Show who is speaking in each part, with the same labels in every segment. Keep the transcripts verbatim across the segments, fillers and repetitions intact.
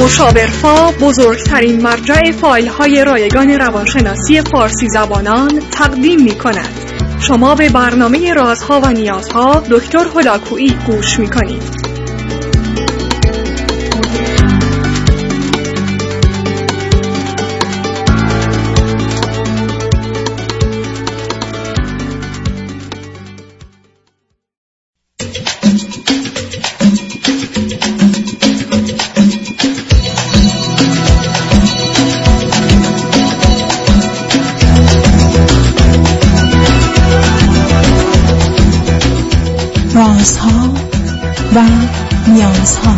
Speaker 1: مشاورفا بزرگترین مرجع فایل های رایگان روانشناسی فارسی زبانان تقدیم می کند. شما به برنامه رازها و نیازها دکتر هلاکویی گوش می کنید.
Speaker 2: رازها و نیازها.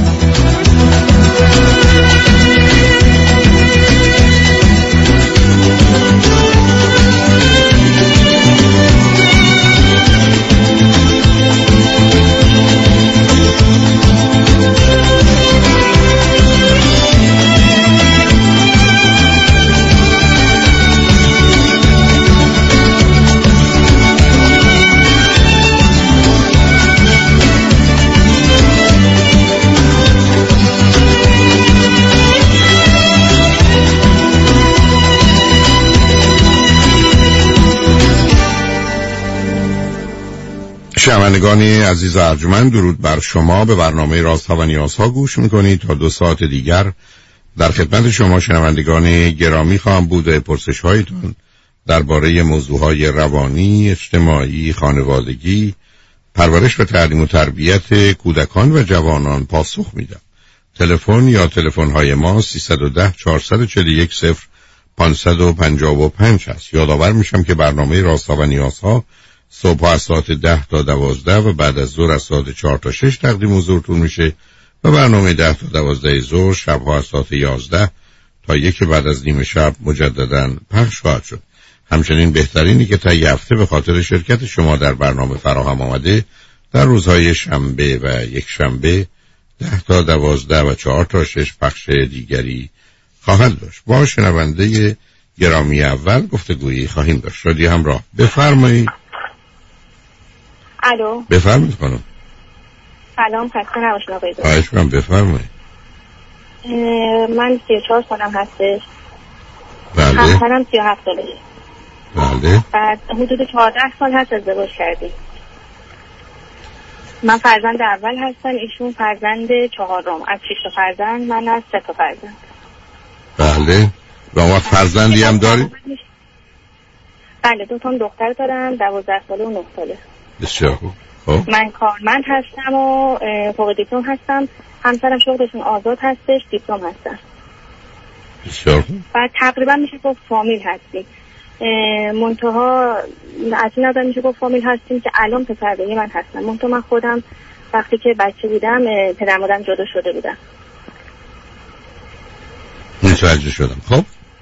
Speaker 3: شنوندگان عزیز ارجمند، درود بر شما. به برنامه رازها و نیازها گوش میکنید. تا دو ساعت دیگر در خدمت شما شنوندگان گرامی خواهم بود. پرسش هایتون درباره موضوعهای روانی، اجتماعی، خانوادگی، پرورش و تعلیم و تربیت کودکان و جوانان پاسخ میدم. تلفن یا تلفن های ما سیصد و ده چهارصد و چهل و یک صفر پانصد و پنجاه و پنج هست. یادآور میشم که برنامه رازها و نیازها صبح از ساعت ده تا دوازده و بعد از ظهر از ساعت چهار تا شش تقدیم حضورتون میشه و برنامه ده تا دوازده ظهر شبها از ساعت یازده تا یک بعد از نیم شب مجدداً پخش خواهد شد. همچنین بهترینی که تا یه هفته به خاطر شرکت شما در برنامه فراهم آمده در روزهای شنبه و یک شنبه ده تا دوازده و چهار تا شش پخش دیگری خواهد داشت. با شنونده گرامی اول گفتگویی خواهیم داشت. شادی همراه، بفرمایید.
Speaker 4: الو،
Speaker 3: بفرمایید خانم.
Speaker 4: سلام، خسته نباشید آقای دکتر.
Speaker 3: خواهش می‌کنم، بفرمایید.
Speaker 4: من سی و چهار سالم هستش.
Speaker 3: بله.
Speaker 4: همسرم سی و هفت سالشه.
Speaker 3: بله.
Speaker 4: بعد حدود چهارده سال هست ازدواج کردیم. من فرزند اول هستم، ایشون فرزند چهارم. از شش تا فرزند، من از سه تا فرزند.
Speaker 3: بله. و ما فرزندی هم دارید؟
Speaker 4: بله، دو تا دختر دارم، دوازده ساله و نه ساله.
Speaker 3: بسیار خوب. خب.
Speaker 4: من کارمند هستم و فوق دیپلم هستم. همسرم شغلشون آزاد هستش، دیپلم هستن.
Speaker 3: بسیار خوب.
Speaker 4: بعد تقریبا میشه گفت فامیل هستیم. منتها از این نظر میشه گفت فامیل هستیم که الان پسر من هستم. منتها من خودم وقتی که بچه بودم پدر مادرم جدا شده بودم.
Speaker 3: متوجه شدم. خب.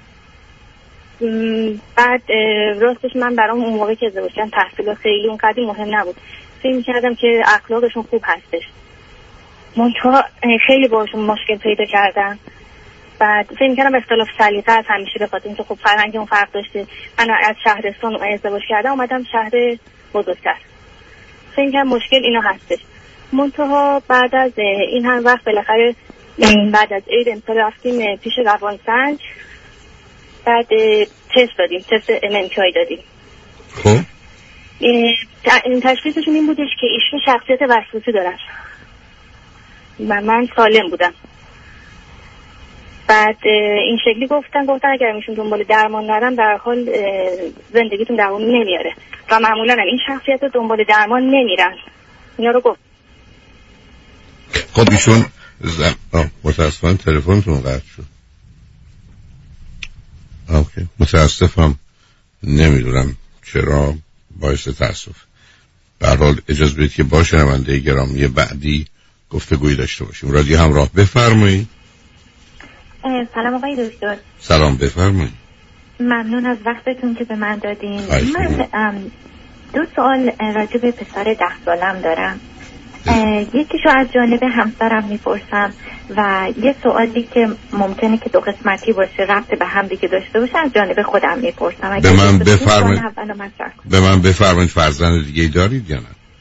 Speaker 4: بعد راستش من برام اون موقع که ازدواج کردم تحصیل خیلی اون قدری مهم نبود. فکر می‌کردم که اخلاقشون خوب هستش. منتها خیلی باشون مشکل پیدا کردم. بعد فکر می‌کردم اختلاف سلیقه است همیشه، به خاطر اینکه خب فرهنگمون فرق داشته. من از شهرستان ازدواج کردم اومدم شهر بزرگتر. فکر می‌کردم مشکل اینا هستش. منتها بعد از این هم وقت بالاخره بعد از عید امسال رفتیم پیش روانسنج. بعد تست دادیم، تست ام ام کی دادیم.
Speaker 3: خب
Speaker 4: این تشخیصشون این بودش که ایشون شخصیت وسواسی دارن و من سالم بودم. بعد این شکلی گفتن گفتن اگر ایشون دنبال درمان نرن در حال زندگیتون دوام نمیاره و معمولا این شخصیت رو دنبال درمان نمیرن. اینا رو گفت.
Speaker 3: خب ایشون زم... متاسفانه تلفنتون قطع شد. اوکی. متاسفم، نمیدونم چرا، باعث تاسف. به هر حال اجازه بدید که با شنونده گرامی بعدی گفتگویی داشته باشیم. رادیو همراه، بفرمایید.
Speaker 4: سلام آقای دکتر.
Speaker 3: سلام، بفرمایید.
Speaker 4: ممنون از وقتتون که به من دادین. من دو سوال راجع به پسر ده سالم دارم. یکیشو از جانب همسرم میپرسم و یه سوالی که ممکنه که دو قسمتی باشه، ربط به هم دیگه داشته باشه، از جانب خودم میپرسم.
Speaker 3: به من بفرمایید. به من بفرمایید فرزند دیگه دارید یا نه؟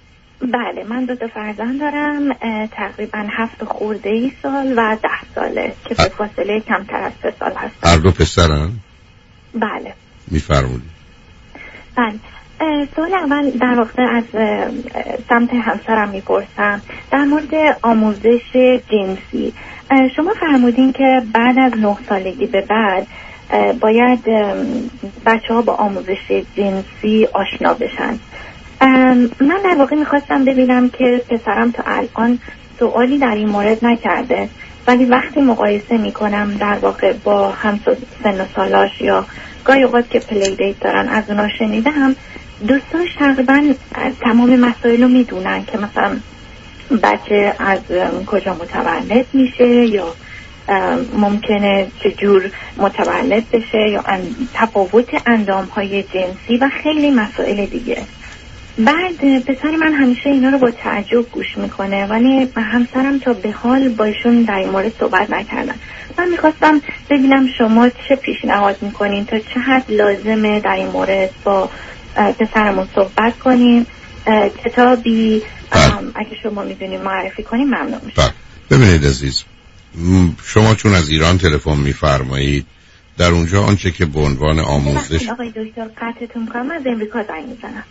Speaker 4: بله، من دو تا فرزند دارم، تقریبا هفت خورده ای سال و ده ساله که به فاصله کمتر از سه سال هست.
Speaker 3: هر دو پسرن؟
Speaker 4: بله.
Speaker 3: میفرمونید.
Speaker 4: بله. سوال اول در واقع از سمت همسرم میپرسم در مورد آموزش جنسی. شما فرمودین که بعد از نه سالگی به بعد باید بچه ها با آموزش جنسی آشنا بشن. من در واقع میخواستم ببینم که پسرم تا الان سوالی در این مورد نکرده، ولی وقتی مقایسه میکنم در واقع با هم سن و سالاش یا گاهی اوقات که پلی دیت دارن از اونا شنیدم، دوستاش تقریبا تمام مسائل رو میدونن که مثلا بچه از کجا متولد میشه یا ممکنه چجور متولد بشه یا تفاوت اندام های جنسی و خیلی مسائل دیگه. بعد پسر من همیشه اینا رو با تعجب گوش میکنه، ولی همسرم تا به حال با ایشون در این مورد صحبت نکردن. من میخواستم ببینم شما چه پیشنهاد میکنین، تا چه حد لازمه در این مورد با پسرمون صحبت کنیم؟ کتابی اگه شما میدونید معرفی کنیم ممنون میشم.
Speaker 3: ببینید عزیز، شما چون از ایران تلفن میفرمایید، در اونجا آنچه که به عنوان آموزش
Speaker 4: آقای دکتر قطعتون کنم، از امریکا زنگ میزنم.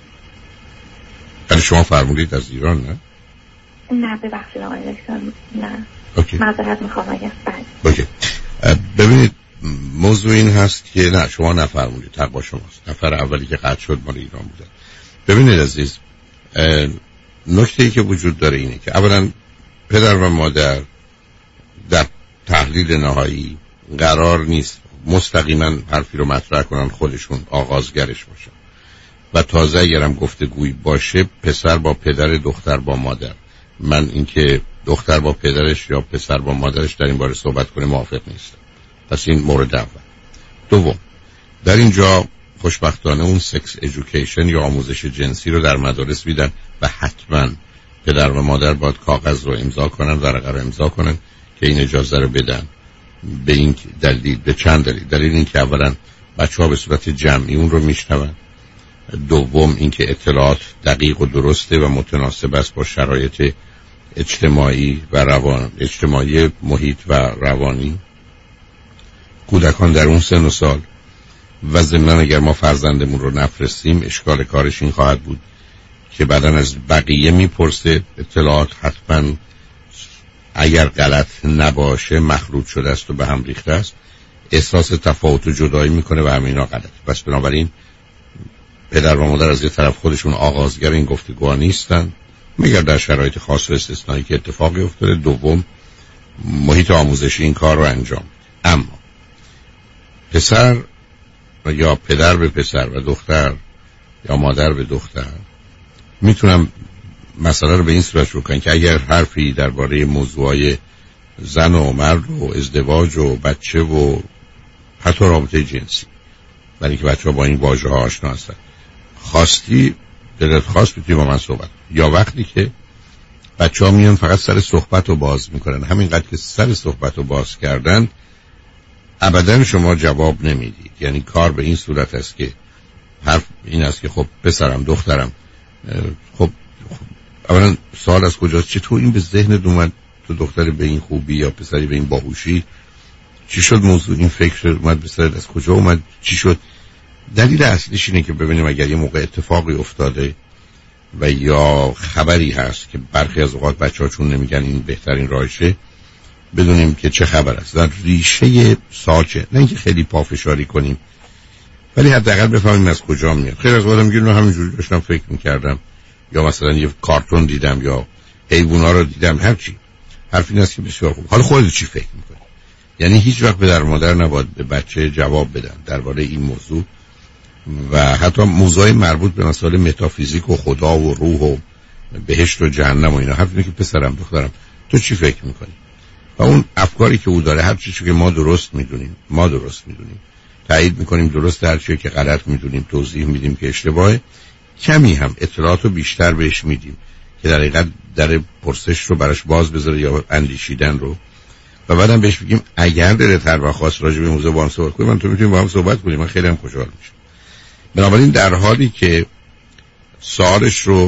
Speaker 3: ولی شما فرمودید از ایران نه؟
Speaker 4: نه ببخشید آقای دکتر، نه.
Speaker 3: اوکی.
Speaker 4: معذرت میخوام اگه بعد.
Speaker 3: اوکی. ببینید موضوع این هست که نه شما نفرمودید، حق با شماست. نفر اولی که قطع شد مال ایران بوده. ببینید عزیز، نکته‌ای که وجود داره اینه که اولا پدر و مادر در تحلیل نهایی قرار نیست مستقیما حرفی رو مطرح کنن خودشون آغازگرش باشن و تازه اگرم گفتگویی باشه پسر با پدر، دختر با مادر. من اینکه دختر با پدرش یا پسر با مادرش در این باره صحبت کنه موافق نیستم. پس این مورد اول. دوم، در اینجا خوشبختانه اون سکس ایژوکیشن یا آموزش جنسی رو در مدارس میدن و حتما پدر و مادر باید کاغذ رو امضا کنن، ورقه رو امضا کنن که این اجازه رو بدن. به این دلیل، به چند دلیل. دلیل این که اولا بچه‌ها به صورت جمعی اون رو میشنون. دوم اینکه اطلاعات دقیق و درسته و متناسب است با شرایط اجتماعی و روان اجتماعی محیط و روانی کودکان در اون سن و سال. و ضمناً اگر ما فرزندمون رو نفرستیم اشکال کارش این خواهد بود که بعداً از بقیه میپرسه. اطلاعات حتما اگر غلط نباشه مخلوط شده است و به هم ریخته است، احساس تفاوت و جدایی میکنه و همینا غلط. پس بنابراین پدر و مادر از یه طرف خودشون آغازگر این گفتگوها نیستن مگر در شرایط خاص و استثنایی که اتفاقی افتاده. دوم، محیط آموزشی این کار رو انجام. اما پسر و یا پدر به پسر و دختر یا مادر به دختر میتونم مسئله رو به این صورت رو کنن که اگر حرفی درباره موضوعای زن و مرد و ازدواج و بچه و حتی رابطه جنسی، برای اینکه بچه ها با این واژه ها آشنا هستن، خواستی دلت خواست میتونی با من صحبت. یا وقتی که بچه ها میان فقط سر صحبت رو باز میکنن، همینقدر که سر صحبت رو باز کردن ابدا شما جواب نمیدید. یعنی کار به این صورت است که حرف این است که خب پسرم دخترم، خب اولا سوال از کجاست؟ چطور این به ذهنت اومد تو دختر به این خوبی یا پسری به این باهوشی؟ چی شد موضوع این فکر اومد به سرت؟ از کجا اومد؟ چی شد؟ دلیل اصلیش اینه که ببینیم اگر یه موقع اتفاقی افتاده و یا خبری هست که برخی از اوقات بچه‌ها چون نمیگن این بهترین راهشه، بدونیم که چه خبر است در ریشه ساچه. نه اینکه خیلی پافشاری کنیم ولی حداقل بفهمیم از کجا میاد. خیلی از وقتا میگن همینجوری داشتم فکر میکردم یا مثلا یه کارتون دیدم یا حیوونا رو دیدم، هر چی. حرف این است که بسیار خوب. حالا خودت چی فکر میکنی؟ یعنی هیچ وقت پدر مادر نباید به بچه جواب بدن درباره این موضوع و حتی موضوعی مربوط به مسائل متافیزیک و خدا و روح و بهشت و جهنم و اینا. حرف اینه که پسرم دخترم تو چی فکر میکنی؟ و اون افکاری که او داره هر چیزی که ما درست میدونیم ما درست میدونیم تایید میکنیم درست، هر چیزی که غلط میدونیم توضیح میدیم که اشتباهه. کمی هم اطلاعاتو بیشتر بهش میدیم که در حقیقت در پرسش رو براش باز بذاره یا اندیشیدن رو، و بعدم بهش بگیم اگر دلت هر وقت خواست راجع به موضوع با هم صحبت کنیم من تو میتونیم با هم صحبت کنیم، من خیلی هم خوشحال میشم. بنابراین در حالی که سوالش رو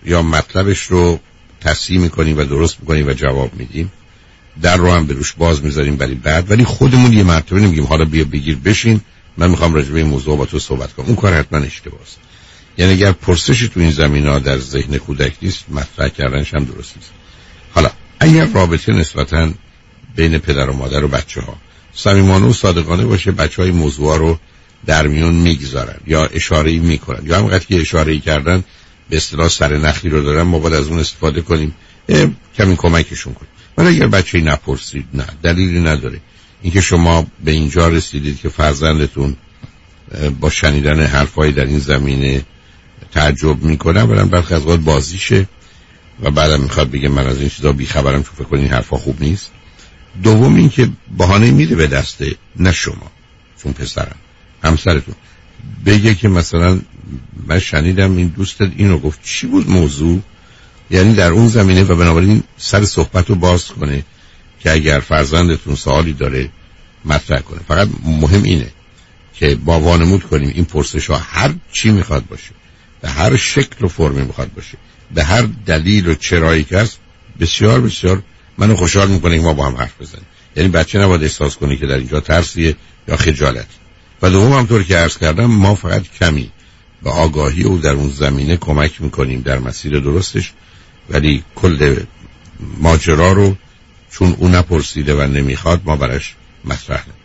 Speaker 3: یا مطلبش رو تصحیح میکنیم و درست میکنیم و جواب میدیم، در رو هم به روش باز میذاریم برای بعد، ولی خودمون یه مرتبه نمیگیم حالا بیا بگیر بشین من میخوام راجع به این موضوع با تو صحبت کنم. اون کار حتما اشتباهه. یعنی اگر پرسشی تو این زمینا در ذهن کودک نیست، مطرح کردنش هم درست نیست. حالا اگر رابطه نسبتاً بین پدر و مادر و بچه‌ها صمیمانه و صادقانه باشه، بچه‌های موضوعا رو در میون میگذارن یا اشاره‌ای میکنن یا همونقدر که اشاره‌ای کردن به اصطلاح سر نخی رو دارن، ما باید از اون استفاده کنیم، کمی کمکشون کنیم. ولی اگر بچه‌ای نپرسید، نه دلیلی نداره اینکه شما به اینجا رسیدید که فرزندتون با شنیدن حرفایی در این زمینه تعجب میکنه، برام برخی از اوقات بازیشه و بعدم میخواد بگه من از این چیزا بیخبرم چون فکر کنین این حرفا خوب نیست. دوم این که بهانه میده به دسته، نه شما، چون پسرم همسرتون بگه که مثلا من شنیدم این دوستت اینو گفت، چی بود موضوع؟ یعنی در اون زمینه و بنابراین سر صحبت رو باز کنه که اگر فرزندتون سوالی داره مطرح کنه. فقط مهم اینه که با وانمود کنیم این پرسش ها هر چی میخواد باشه، به هر شکل و فرمی میخواد باشه، به هر دلیل و چرایی که هست، بسیار بسیار منو خوشحال میکنه که ما با هم حرف بزنیم. یعنی بچه نباید احساس کنه که در اینجا ترسیه یا خجالت. و دوم همطور که عرض کردم ما فقط کمی به آگاهی او در اون زمینه کمک میکنیم در مسیر درستش، ولی کل ماجرا رو چون اون نپرسیده و نمیخواد ما براش مطرح نمیکنیم.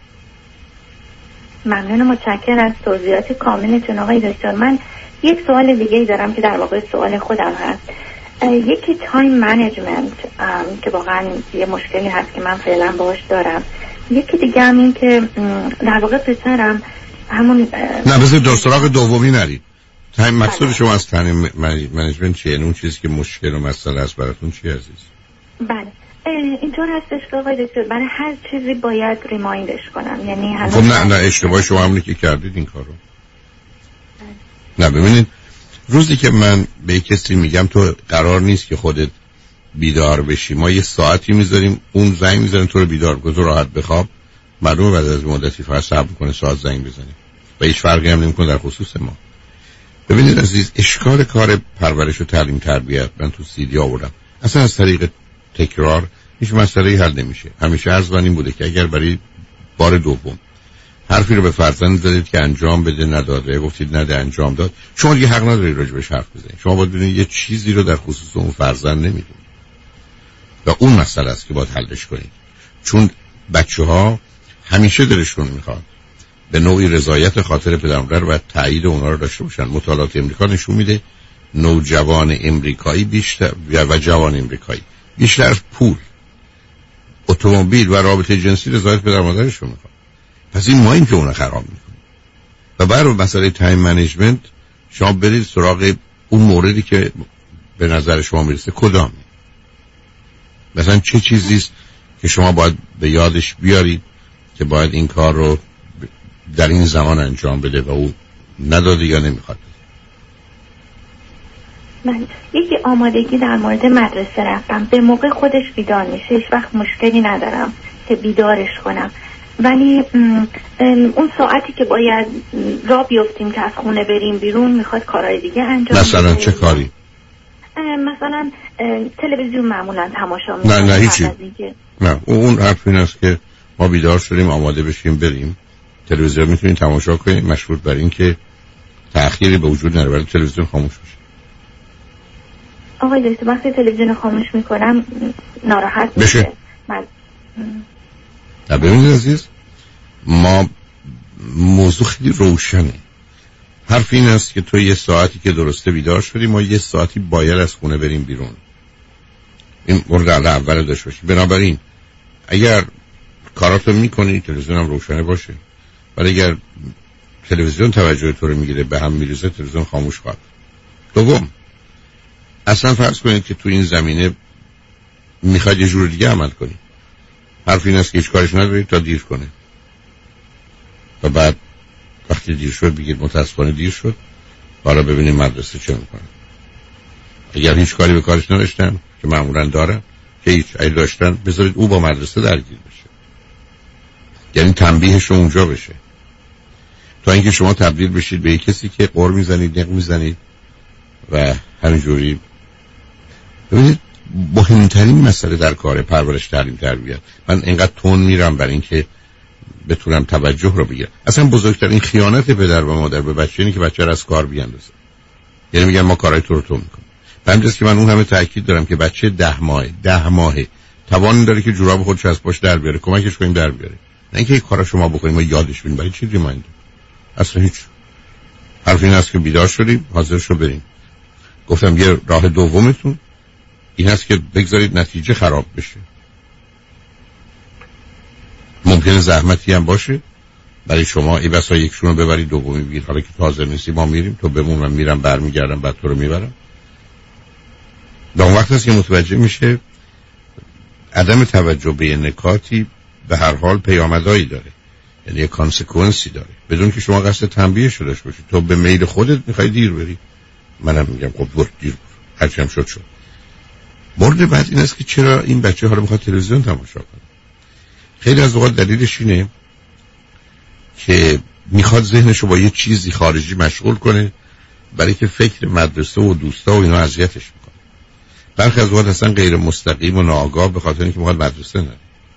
Speaker 4: ممنون، متشکرم از توضیحات کاملتون آقای دکتر. من یک سوال دیگه دارم که در واقع سوال خودم هست. یکی تایم منیجمنت که واقعا یه مشکلی هست که من فعلا باهاش دارم. یکی دیگه هم این که در واقع پسرم همون
Speaker 3: نه بذار دو سراغ دومی نرید. تایم مقصود شما از تایم منیجمنت چیه؟ اون چیزی که مشکل و مسئله است براتون چی عزیز؟
Speaker 4: بله اینطور هستش که آقای دکتر برای هر چیزی باید ریمایندش کنم. یعنی
Speaker 3: خب نه نه اشتباه شما همونی که کردید این کارو. نه ببینید روزی که من به کسی میگم تو قرار نیست که خودت بیدار بشی، ما یه ساعتی میذاریم اون زنگ میذاریم تو رو بیدار کنه، تو راحت بخواب، معلومه بعد از مدتی فقط صبر کنه ساعت زنگ بزنیم و هیچ فرقی هم نمیکنه در خصوص ما. ببینید عزیز، اشکال کار پرورش و تعلیم تربیت من تو سیدی آوردم اصلا از طریق تکرار هیچ مسئله‌ای حل نمیشه. همیشه عرض من این بوده که اگر برای بار دوم حرفی رو به فرزند زدید که انجام بده نداده، گفتید نده انجام داد، شما دیگه حق ندارید راجبش حرف بزنید. شما باید بدونید یه چیزی رو در خصوص اون فرزند نمیدونید و اون مسئله است که باید حلش کنید. چون بچه‌ها همیشه دلشون میخواد به نوعی رضایت خاطر پدر و مادر و تایید اونها رو داشته باشن. مطالعات امریکا نشون میده نوجوان امریکایی بیشتر و جوان امریکایی بیشتر از پول، اتومبیل و رابطه جنسی رضایت پدر و مادرشون میخواد. پس این ما این که اون خراب میکنه. و برای مسئله تایم منیجمنت شما برید سراغ اون موردی که به نظر شما میرسه کدامی. مثلا چه چیزیست که شما باید به یادش بیارید که باید این کار رو در این زمان انجام بده و او نداده یا نمیخواد.
Speaker 4: من یکی آمادگی در مورد مدرسه رفتم، به موقع خودش بیدار میشه، هیچ وقت مشکلی ندارم که بیدارش کنم، ولی اون ساعتی که باید را بیفتیم که از خونه بریم بیرون میخواد کارهای دیگه انجام.
Speaker 3: مثلا چه کاری؟
Speaker 4: مثلا تلویزیون معمولا تماشا میکنم.
Speaker 3: نه نه هیچی. نه اون حرف این است که ما بیدار شدیم آماده بشیم بریم تلویزیون میتونیم تماشا کنیم، مشروط بر این که تأخیری به وجود نره ولی تلویزیون خاموش بشه.
Speaker 4: آقای دکتر وقتی تلویزیون خاموش میکنم ناراحت میشه. من
Speaker 3: نه ببینید عزیز، ما موضوع خیلی روشنه. حرف این است که تو یه ساعتی که درسته بیدار شدی، ما یه ساعتی باید از خونه بریم بیرون. این مورد اول داشته باشی. بنابراین اگر کاراتو میکنی تلویزیون هم روشنه باشه، ولی اگر تلویزیون توجه تو رو میگیره به هم میریزه تلویزیون خاموش کن. دوم اصلا فرض کنید که تو این زمینه میخواد یه جور دیگه عمل کنی، حرف این است که هیچ کارش ندارید تا دیر کنه و بعد وقتی دیر شد بگید متاسفانه دیر شد، حالا ببینیم مدرسه چه میکنه. اگر هیچ کاری به کارش نداشتن که معمولا دارن که هیچ ای داشتن، بذارید او با مدرسه درگیر بشه، یعنی تنبیهش اونجا بشه، تا اینکه شما تبدیل بشید به یک کسی که قر میزنید نق میزنید و همینجوری. ببینید مهمترین مسئله در کار پرورش تعلیم تربیت، من اینقدر تون میرم برای اینکه بتونم توجه رو بگیرم، اصلا بزرگترین خیانت پدر و مادر به بچه اینه که بچه رو از کار بیاندازه. یعنی میگن ما کارهای تو رو تو میکنیم. همینجاست که من اون همه تاکید دارم که بچه ده ماه ده ماهه توان داره که جوراب خودش از پاش در بیاره، کمکش کنیم در بیاره، نه اینکه این کارا شما بکنیم و یادش بدیم. برای چی ریمایندر؟ اصلا هیچ. حرف این است که بیدار شدیم، حاضر شو بریم. گفتم یه راه دومتون این است که بگذارید نتیجه خراب بشه. ممکنه زحمتی هم باشه برای شما، ای بسا یکشون رو ببرید دومی بگید حالا که تازه نیستی ما میریم، تو بمون، من میرم برمیگردم بعد تو رو میبرم. در اون وقت هست که متوجه میشه عدم توجه به نکاتی به هر حال پیامدهایی داره، یعنی یه کانسیکونسی داره بدون که شما قصد تنبیه شدهش باشید. تو به میل خودت میخوای دیر بری، منم میگم خب برو دیر برو، هرچی هم شد شد. مورد بعد این است که چرا این بچه ها رو میخواد تلویزیون تماشا کنه. خیلی از اوقات دلیلش اینه که میخواد ذهنش رو با یه چیزی خارجی مشغول کنه برای که فکر مدرسه و دوستا و اینا اذیتش میکنه. برخی از اوقات اصلا غیر مستقیم و ناآگاه به خاطر اینکه میخواد مدرسه نره.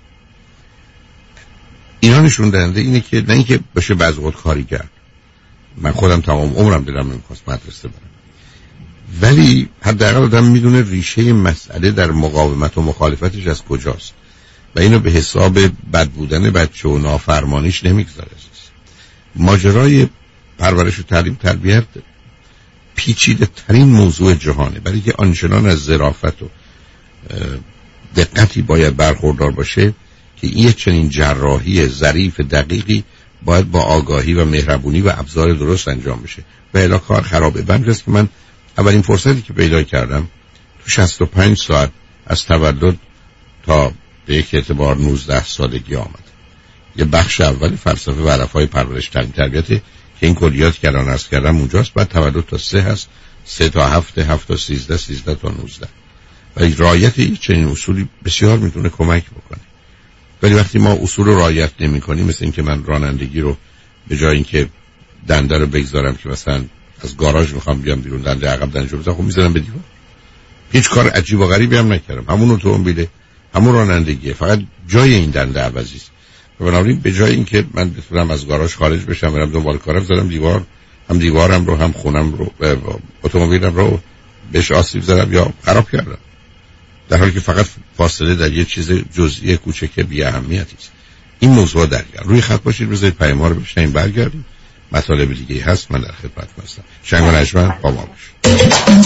Speaker 3: اینا نشون دهنده اینه که نه اینکه بشه بعضی اوقات کارگر، من خودم تمام عمرم دلم نمیخواست مدرسه برم، ولی حداقل آدم میدونه ریشه مسئله در مقاومت و مخالفتش از کجاست و اینو به حساب بد بودن بچه و نافرمانیش نمیگذاره. ماجرای پرورش و تعلیم تربیت پیچیده ترین موضوع جهانه، برای که آنچنان از ظرافت و دقتی باید برخوردار باشه که این چنین جراحی ظریف دقیقی باید با آگاهی و مهربونی و ابزار درست انجام بشه و الا کار خرابه. بنابراین که من اولین فرصتی که پیدا کردم تو شصت و پنج ساعت از تولد تا به یک اعتبار نوزده سالگی آمد. یه بخش اول فلسفه و علفهای پرورش تعلیم تربیت که این کلیات که الان عرض کردم اونجاست. بعد تولد تا سه هست، سه تا هفت، هفت تا سیزده، سیزده تا نوزده. و رعایت این چنین اصولی بسیار میتونه کمک بکنه. ولی وقتی ما اصول رو رعایت نمی کنیم، مثل این که من رانندگی رو به جای اینکه دنده رو بگذارم که مثلا از گاراژ میخوام بیام بیرون دنده عقب دنده رو بزنم، خب میذارم به دیوار. هیچ کار عجیب و غریبی هم نکردم، همون اتومبیله، همون رانندگیه، فقط جای این دنده عوضی است. بنابراین به جای اینکه من بتونم از گاراژ خارج بشم برم دنبال کارم، زدم دیوار، هم دیوارم رو هم خونم رو اتومبیلم رو بهش آسیب زدم یا خراب کردم، در حالی که فقط فاصله در یه چیز جزئی کوچک بی اهمیتی است. این موضوع درگیر روی خط باشید، بذارید پیام رو بشنویم برگردیم. مطالب دیگه هست، من در خدمت هستم. شنگ و نجمن با ما باشید.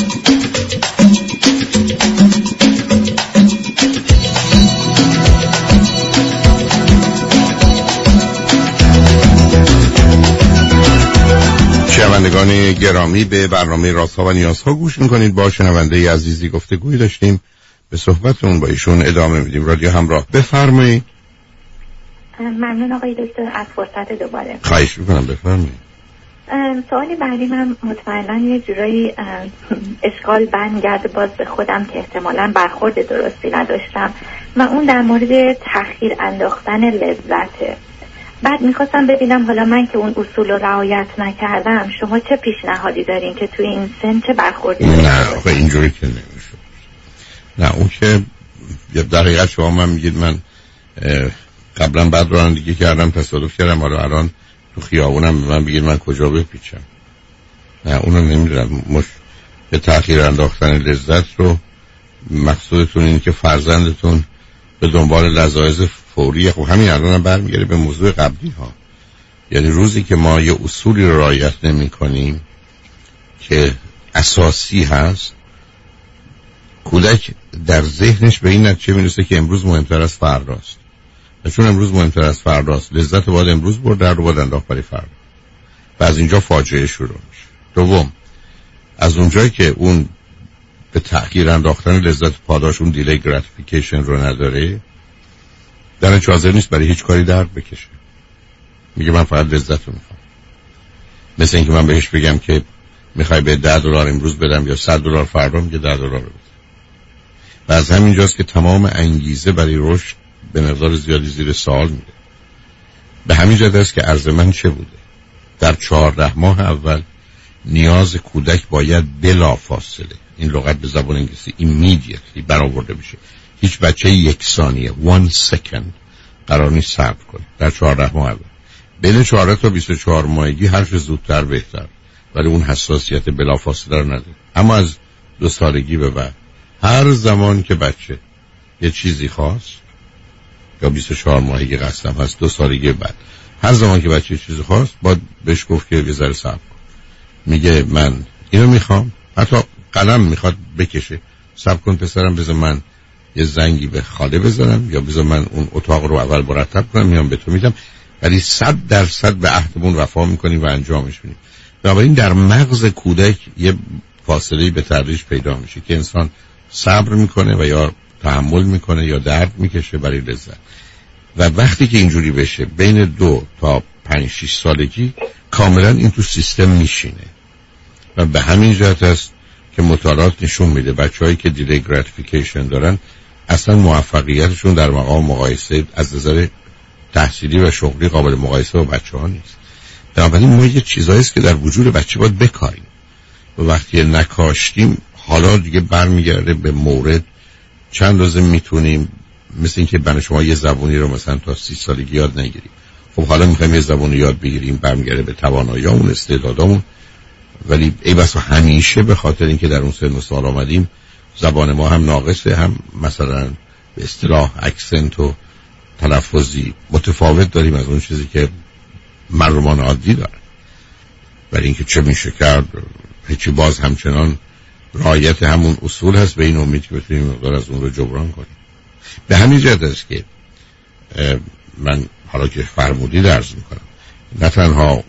Speaker 3: شنوندگان گرامی، به برنامه رازها و نیازها گوش میکنید. با شنونده عزیزی گفتگویی داشتیم، به صحبتمون با ایشون ادامه میدیم. رادیو همراه، بفرمایید.
Speaker 4: ممنون آقای دکتر از فرصت دوباره.
Speaker 3: خواهش میکنم بفرمایید.
Speaker 4: سوالی بعدی من مطمئنا یه جورایی اشکال برمیگرده باز به خودم که احتمالاً برخورد درستی نداشتم و اون در مورد تأخیر انداختن لذته. بعد میخواستم ببینم حالا من که اون اصول رو رعایت نکردم، شما چه پیشنهادی دارین که توی این سن چه برخوردی دارین؟
Speaker 3: نه خب اینجوری که نمیشه. نه اون که در حقیقت شما من میگید من قبلا بعد رانندگی کردم تصادف کردم، حالا الان تو خیابونم به من بگید من کجا بپیچم. نه اونو نمیدونم. مش به تأخیر انداختن لذت رو مقصودتون اینه که فرزندتون به دنبال لذایز فوری، خب همین الان هم برمیگره به موضوع قبلی ها. یعنی روزی که ما یه اصولی رو رعایت نمی کنیم که اساسی هست، کودک در ذهنش به این نتیجه میرسه که امروز مهمتر از فرداست و چون امروز مهمتر از فرداست لذت باید امروز برد، در رو باید انداخت برای فردا و از اینجا فاجعه شروع میشه. دوم، از اونجایی که اون به تأخیر انداختن لذت پاداش، اون دیلی گراتیفیکیشن رو نداره، در نتیجه حاضر نیست برای هیچ کاری درد بکشه. میگه من فقط لذت رو میخوام. مثل اینکه من بهش بگم که میخوای به ده دلار امروز بدم یا صد دلار فردا، میگه ده دلار رو بده. و از همین جاست که تمام انگیزه برای رشد به مقدار زیادی زیر سوال میره. به همین جهت است که عرض من چه بوده؟ در چهارده ماه اول نیاز کودک باید بلا فاصله، این لغت به زبان انگلیسی immediately برآورده بشه. هیچ بچه یک ثانیه one second قرار نیست صبر کنه. در چهارده ماه اول، بین چهارده تا بیست و چهار ماهگی هر چه زودتر بهتر، ولی اون حساسیت بلا فاصله رو نداره. اما از دو سالگی به بعد هر زمان که بچه یه چیزی خواست، یا بیست و چهار ماهگی قسم هست، دو سالگی بعد هر زمان که بچه یه چیزی خواست باید بهش گفت که یه ذره صبر کن. میگه من اینو میخوام، حتی قلم میخواد بکشه، صبر کن پسرم، بذار من یه زنگی به خاله بزنم، یا بذار من اون اتاق رو اول مرتب کنم میام به تو میدم. ولی صد درصد به عهدمون وفا میکنیم و انجامش میدیم. بنابراین در مغز کودک یه فاصله به تدریج پیدا میشه که انسان صبر میکنه و یا تحمل میکنه یا درد میکشه برای لذت. و وقتی که اینجوری بشه بین دو تا پنج شش سالگی کاملا این تو سیستم میشینه. و به همین جهت است که مطالعات نشون میده بچه‌هایی که دیلی گراتیفیکیشن دارن اصلا موفقیتشون در مقام مقایسه از نظر تحصیلی و شغلی قابل مقایسه با بچه‌ها نیست. بنابراین ما یه چیزایی است که در وجود بچه باید بکاریم و وقتی نکاشتیم حالا دیگه برمیگرده به مورد چند روزه میتونیم، مثل اینکه بنا شما یه زبونی رو مثلا تا سی سالگی یاد نگیریم، خب حالا میخوایم یه زبونی یاد بگیریم، برمیگرده به تواناییامون، استعدادامون. ولی ای بسا همیشه به خاطر اینکه در اون سن و سال آمدیم زبان ما هم ناقصه، هم مثلا به اصطلاح اکسنت و تلفظی متفاوت داریم از اون چیزی که مردمان عادی دارن. ولی اینکه چه میشه کرد، هیچی، باز همچنان رعایت همون اصول هست به این امید که بتونیم مقدار از اون رو جبران کنیم. به همین جهت است که من حالا که فرمودی درز میکنم، نه تنها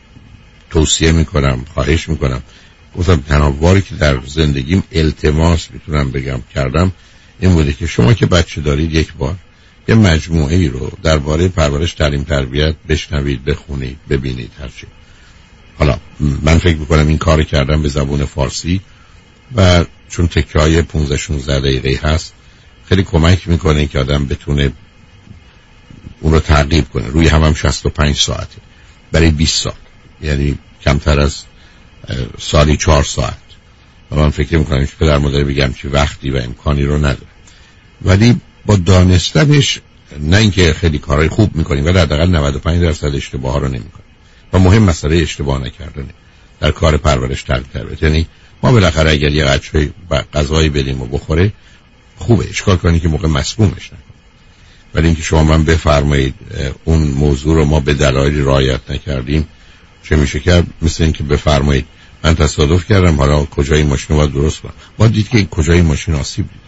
Speaker 3: توصیه میکنم، خواهش میکنم، گفتم تنها باری که در زندگیم التماس میتونم بگم کردم این بوده که شما که بچه دارید یک بار یه مجموعه ای رو درباره پرورش، تعلیم، تربیت بشنوید، بخونید، ببینید، هرچی. حالا من فکر میکنم این کار کردم به زبون فارسی و چون تکرای پانزده شانزده دقیقه هست خیلی کمک میکنه که آدم بتونه اون رو تعقیب کنه. روی هم هم شصت و پنج ساعته برای بیست سال، یعنی کمتر از سالی چهار ساعت. و من فکر میکنم که پدر مادر بگم چه وقتی و امکانی رو نداره، ولی با دانستنش نه اینکه خیلی کارهای خوب میکنیم ولی حداقل نود و پنج درصد اشتباه ها رو نمیکنیم. و مهم مسئله اشتباه نکردنه در کار پرورش، تعلیم، تربیت. یعنی ما بالاخره اگر یه بچه غذایی بدیم و بخوره خوبه، اشکال کنی که موقع مسمومش نکنه. ولی اینکه شما من بفرمایید اون موضوع رو ما به دلایلی رعایت نکردیم، چه میشه کرد؟ مثل اینکه بفرمایید من تصادف کردم، حالا کجای ماشین رو باید درست کنم. ما دید که کجای ماشین آسیب دیده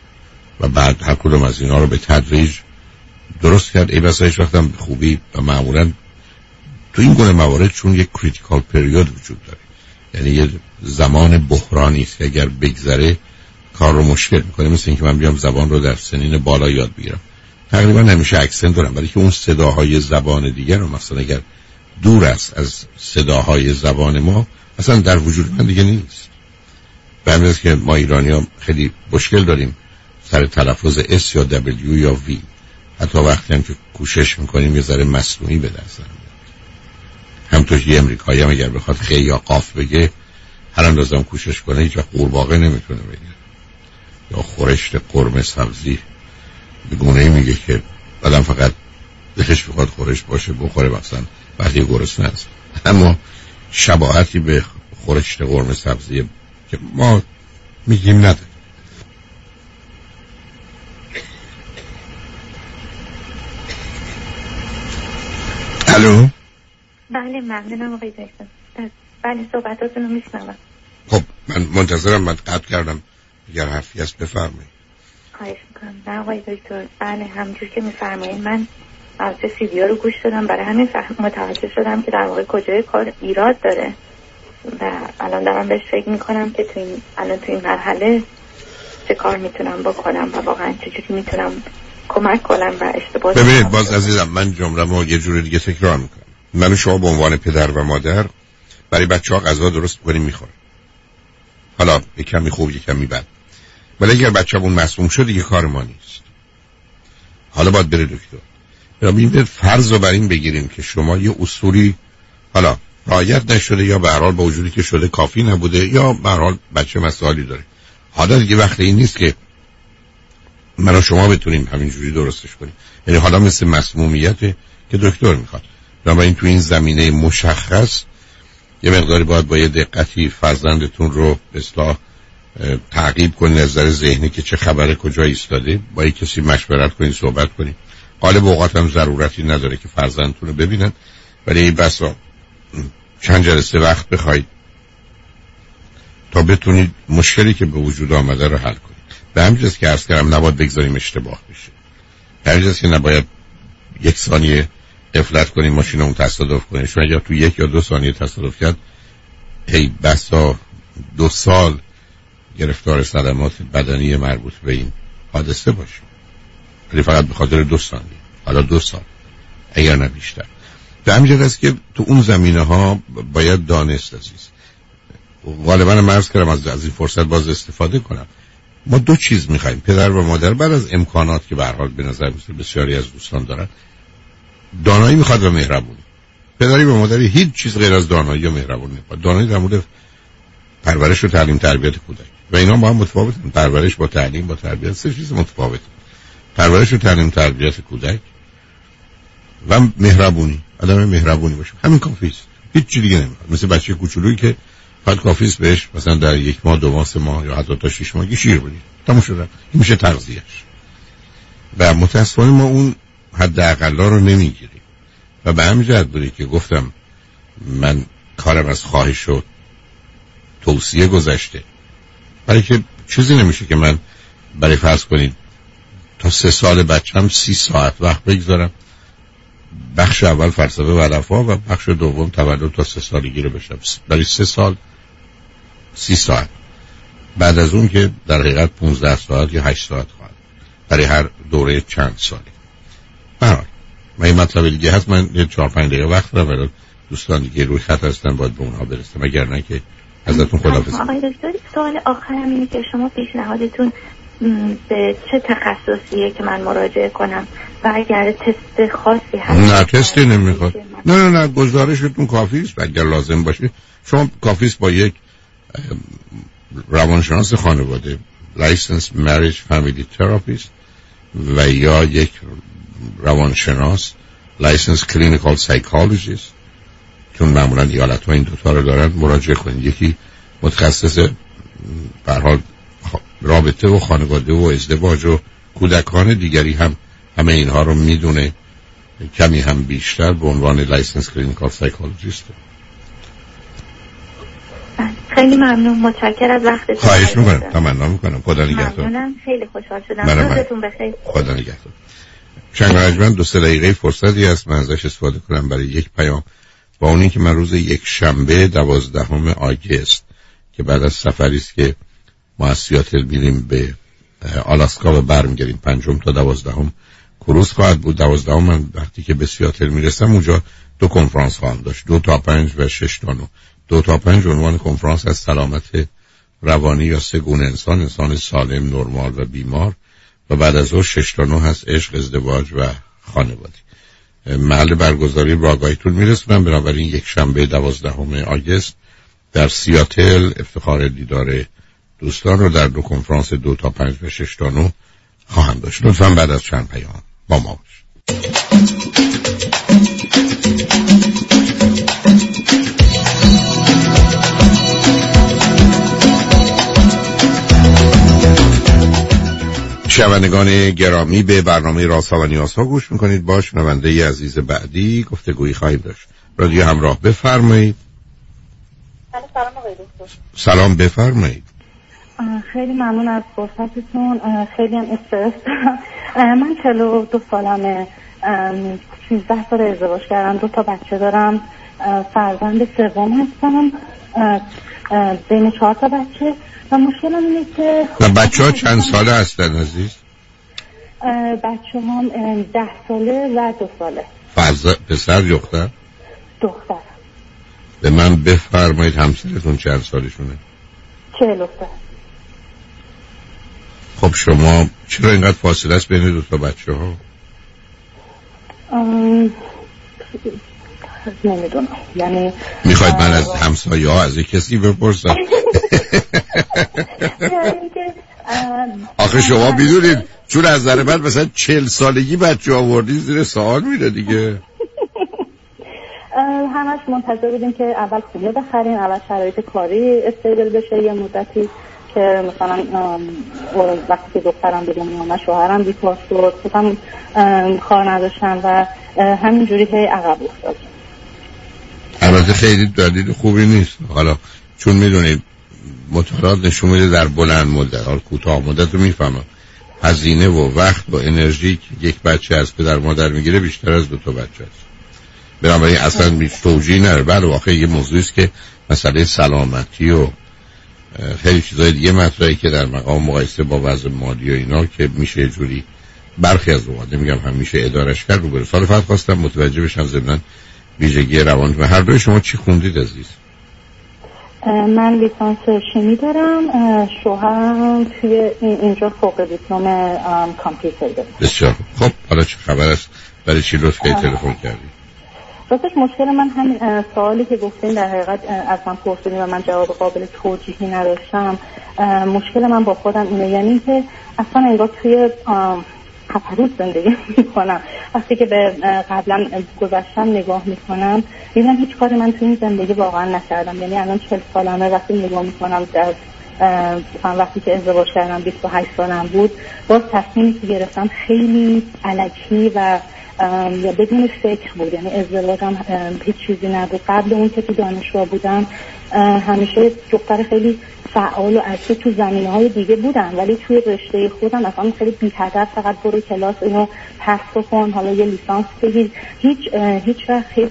Speaker 3: و بعد هر کدوم از اینا رو به تدریج درست کرد. ای بسا هیچ وقت هم خوبی و معمولا تو این گونه موارد چون یک کریتیکال پریود وجود داره، یعنی یه زمان بحرانی است که اگر بگذره کار رو مشکل میکنه. مثل اینکه من بیام زبان رو در سنین بالا یاد بگیرم، تقریبا همیشه اکسنت دارم، ولی که اون صداهای زبان دیگر رو مثلا اگر دور است از صداهای زبان ما اصلا در وجود من دیگه نیست. به همین است که ما ایرانی ها خیلی مشکل داریم سر تلفظ اس یا دبلیو یا وی، حتی وقتی هم که کوشش میکنیم یه ذره مصنوعی به دست میاد. همونطور یه امریکایی هم اگر بخواد خی یا قاف بگه هر اندازه هم کوشش کنه هیچ وقت قورباغه نمیتونه بگه، یا خورشت قرمه سبزی به گونه‌ای میگه که آدم فقط دلش بخواد خورشت باشه بخوره، مثلا وقتی گرسنه است. اما شباهتی به خورشت قرمه سبزی که ما میگیم نداره. الو؟
Speaker 4: بله ممنونم آقای دکتر. بله صحبتاتون رو میشنوم.
Speaker 3: خب من منتظرم، من قطع کردم، اگر حرفی هست بفرمایید.
Speaker 4: خواهش میکنم. نه آقای دکتر، بله همونجور که میفرمایید من از سیدی ها رو گوش دادم، برای همین متوجه شدم که در واقع کجای کار ایراد داره و الان دارم بهش فکر میکنم که تو این الان تو این مرحله چه کار میتونم بکنم و واقعا چجوری میتونم کمک کنم و اشتباه.
Speaker 3: ببینید باز عزیزم من جمله‌مو یه جوری دیگه تکرار میکنم. من و شما به عنوان پدر و مادر برای بچه‌ها غذا درست می‌کنیم میخورن، حالا یک کمی خوب یک کمی بد، ولی اگر بچه‌مون معصوم شد دیگه کار ما نیست، حالا باید بره دکتر. ببینید فرض رو بر این بگیریم که شما یه اصولی، حالا رعایت نشده یا به هر حال با وجودی که شده کافی نبوده یا به هر حال بچه مسائلی داره. حالا دیگه وقت این نیست که من و شما بتونیم همینجوری درستش کنیم. یعنی حالا مثل مسمومیت که دکتر میخواد. بنابراین تو این زمینه مشخص یه مقداری باید با یه دقتی فرزندتون رو به اصطلاح تعقیب کنید از نظر ذهنی که چه خبره، کجا ایستاده، با یک کسی مشورت کنید، صحبت کنید. غالب اوقات هم ضرورتی نداره که فرزندتون رو ببینن، ولی این بسا چند جلسه وقت بخواید تا بتونید مشکلی که به وجود آمده رو حل کنید. به همین جاست که عرض کردم نباید بگذاریم اشتباه بشه. به همین جاست که نباید یک ثانیه افلت کنیم ماشین اون تصادف کنیم. شما اگر تو یک یا دو ثانیه تصادف کرد ای بسا دو سال گرفتار صدمات بدنی مربوط به این حادثه باشه، ولی فقط به خاطر دو ثانیه، حالا دو سال اگر نه بیشتر. به همین جاست که تو اون زمینه ها باید دانست عزیز. غالبا من عرض کردم از این فرصت باز استفاده کنم. ما دو چیز میخوایم، پدر و مادر بعد از امکانات که به هر حال به نظر میاد بسیاری از دوستان دارن، دانایی میخواد و مهربونی. پدری و مادری هیچ چیز غیر از دانایی و مهربونی نمیخواد. دانایی در مورد پرورش و تعلیم تربیت کودک و اینا با هم متفاوتن. پرورش با تعلیم با تربیت سه چیز متفاوته. پرورش و تعلیم تربیت کودک و مهربونی، آدم مهربونی باشه، همین کافیه. هیچ چیز دیگه نمیخواد. مثل بچه کوچولویی که فقط کافیه بهش مثلا در یک ماه دو ماه سه ماه یا حتی تا شش ماه شیر بدید، تموم شد. این میشه تغذیه‌اش. و متأسفانه ما اون حداقلا رو نمیگیریم و به همین جهت بوده که گفتم من کارم از خواهش و توصیه گذشته، برای که چیزی نمیشه که من برای فرض کنید تا سه سال بچم سی ساعت وقت بگذارم بخش اول فلسفه و علفا و بخش دوم تولد تا سه سالگی رو بشم، برای سه سال سی ساعت، بعد از اون که در حقیقت پونزده ساعت یا هشت ساعت خواهد برای هر دوره چند سالی. برای من این مطلب دیگه هست، من یه چهار پنج دقیقه وقت دارم برای دوستان دیگه روی خط هستن باید به اونها برسم، اگر نه که ازتون خداحافظ.
Speaker 4: آقای دکتر سوال آخرم اینه که شما پیشنهادتون به چه تخصصیه که من مراجعه کنم و اگر تست خاصی هست؟
Speaker 3: نه تستی نمیخواد. نه نه نه گزارشتون کافی است. اگر لازم باشه شما کافی است با یک روانشناس خانواده licensed marriage family therapist و یا یک روانشناس licensed clinical psychologist، چون معمولا ایالت ها این دوتا رو دارن، مراجعه کنید. یکی متخصص به هر حال رابطه و خانواده و ازدواج و کودکان، دیگری هم همه اینها رو میدونه، کمی هم بیشتر به عنوان licensed clinical psychologist.
Speaker 4: خیلی ممنون، متشکرم از وقتتون.
Speaker 3: خواهش میکنم، تمنا میکنم. خدا نگهدار.
Speaker 4: ممنونم، خیلی خوشحال شدم. روزتون بخیر.
Speaker 3: خدا نگهدار. شنگرجمن دو سه دقیقه فرصتی هست من ازش استفاده کنم برای یک پیام، با اونی که من روز یک شنبه دوازدهم آگوست که بعد از سفری است که ما از سیاتل میریم به آلاسکا و برمیگردیم، پنجم تا دوازدهم کروز خواهد بود. دوازدهم من وقتی که به سیاتل میرسم اونجا دو کنفرانس خواهم داشت، دو تا پنج و شش تا نو. دو تا پنج عنوان کنفرانس از سلامت روانی یا سه گونه انسان، انسان سالم، نرمال و بیمار، و بعد از اون شش تا نه هست عشق، ازدواج و خانواده. محل برگزاری با آگاهیتون میرسونم. بنابراین یک شنبه دوازدهم آگوست در سیاتل افتخار دیدار دوستان رو در دو کنفرانس دو تا پنج و شش تا نه خواهم داشت. لطفاً بعد از چند پیام با ما باشید. شنوندگان گرامی، به برنامه رازها و نیازها گوش میکنید. با شنونده عزیز بعدی گفتگویی خواهیم داشت. رادیو همراه، بفرمایید.
Speaker 5: سلام آقای دکتر.
Speaker 3: سلام، بفرمایید.
Speaker 5: خیلی ممنون از فرصتتون. خیلی هم استرس دارم. من چهل و دو سالمه، سیزده سال ازدواج کردم، دو تا بچه دارم، فرزند سوم هستم، بین چهار تا بچه. و مشکلم اینه که
Speaker 3: بچه ها چند ساله هستن عزیز؟
Speaker 5: بچه هم ده ساله و دو ساله.
Speaker 3: فرز... پسر دختر؟
Speaker 5: دختر.
Speaker 3: به من بفرمایید همسرتون چند سالشونه؟
Speaker 5: چهل و سه.
Speaker 3: خب شما چرا اینقدر فاصله است بین دو تا بچه ها؟
Speaker 5: نمیدونم، یعنی
Speaker 3: میخواید من از همسایه ها از کسی بپرسم؟ آخه شما میدونید چون از نظر من مثلا چهل سالگی بچه آوردی زیر سوال میره دیگه.
Speaker 5: همش منتظر بودیم که اول خونه بخریم، اول شرایط کاری استیبل بشه یه مدتی که مثلا وقتی که دخترم بیرون میامد شوهرم بیکار شد، خودم کار نداشتم و همینجوری که عقب افتاد.
Speaker 3: البته خیلی دلیل خوبی نیست، حالا چون میدونید مطالعات نشون میده در بلند مدت، حالا کوتاه مدت رو میفهمم، هزینه و وقت و انرژی که یک بچه از پدر مادر میگیره بیشتر از دو تا بچه است. بنابراین اصلا هیچ توجیهی نداره. بله واقعا یه موضوعی است که مسئله سلامتی و خیلی چیزای دیگه مطرحی که در مقام مقایسه با وضع مالی و اینا که میشه یه جوری برخی از اوقات نمیگم هم میشه ادارش کرد رو برس. حالا فقط خواستم متوجه بشم ضمن ویژگی روان. و هر دوی شما چی خوندید عزیز؟
Speaker 5: من لیسانس شیمی دارم، شوهرم توی اینجا فوق دیپلم کامپیوتر داره.
Speaker 3: بسیار خب. حالا چه خبر است؟ برای چی لطف کردی تلفن کردی؟
Speaker 5: راستش مشکل من همین سوالی که گفتین در حقیقت از من پرسیدین و من جواب قابل توجیهی نداشتم. مشکل من با خودم اینه، یعنی که اصلا انگار توی تفرد زندگی میکنم. وقتی که به قبلا گذشتم نگاه میکنم میبینم هیچ کاری من توی این زندگی واقعا نکردم. یعنی الان چهل سالمه، وقتی نگاه میکنم در وقتی که ازدواج کردم بیست و هشت سالم بود، باز تصمیمی که گرفتم خیلی الکی و یا بدون فکر بود. یعنی ازدواجم هیچ چیزی نبود. قبل اون که تو دانشگاه بودم همیشه دختر خیلی فعال و اکتیو تو زمینه‌های دیگه بودم، ولی توی رشته خودم اصلا خیلی بی‌هدف فقط برو کلاس اینو پس کن، حالا یه لیسانس بگیر. هیچ هیچ وقت هیچ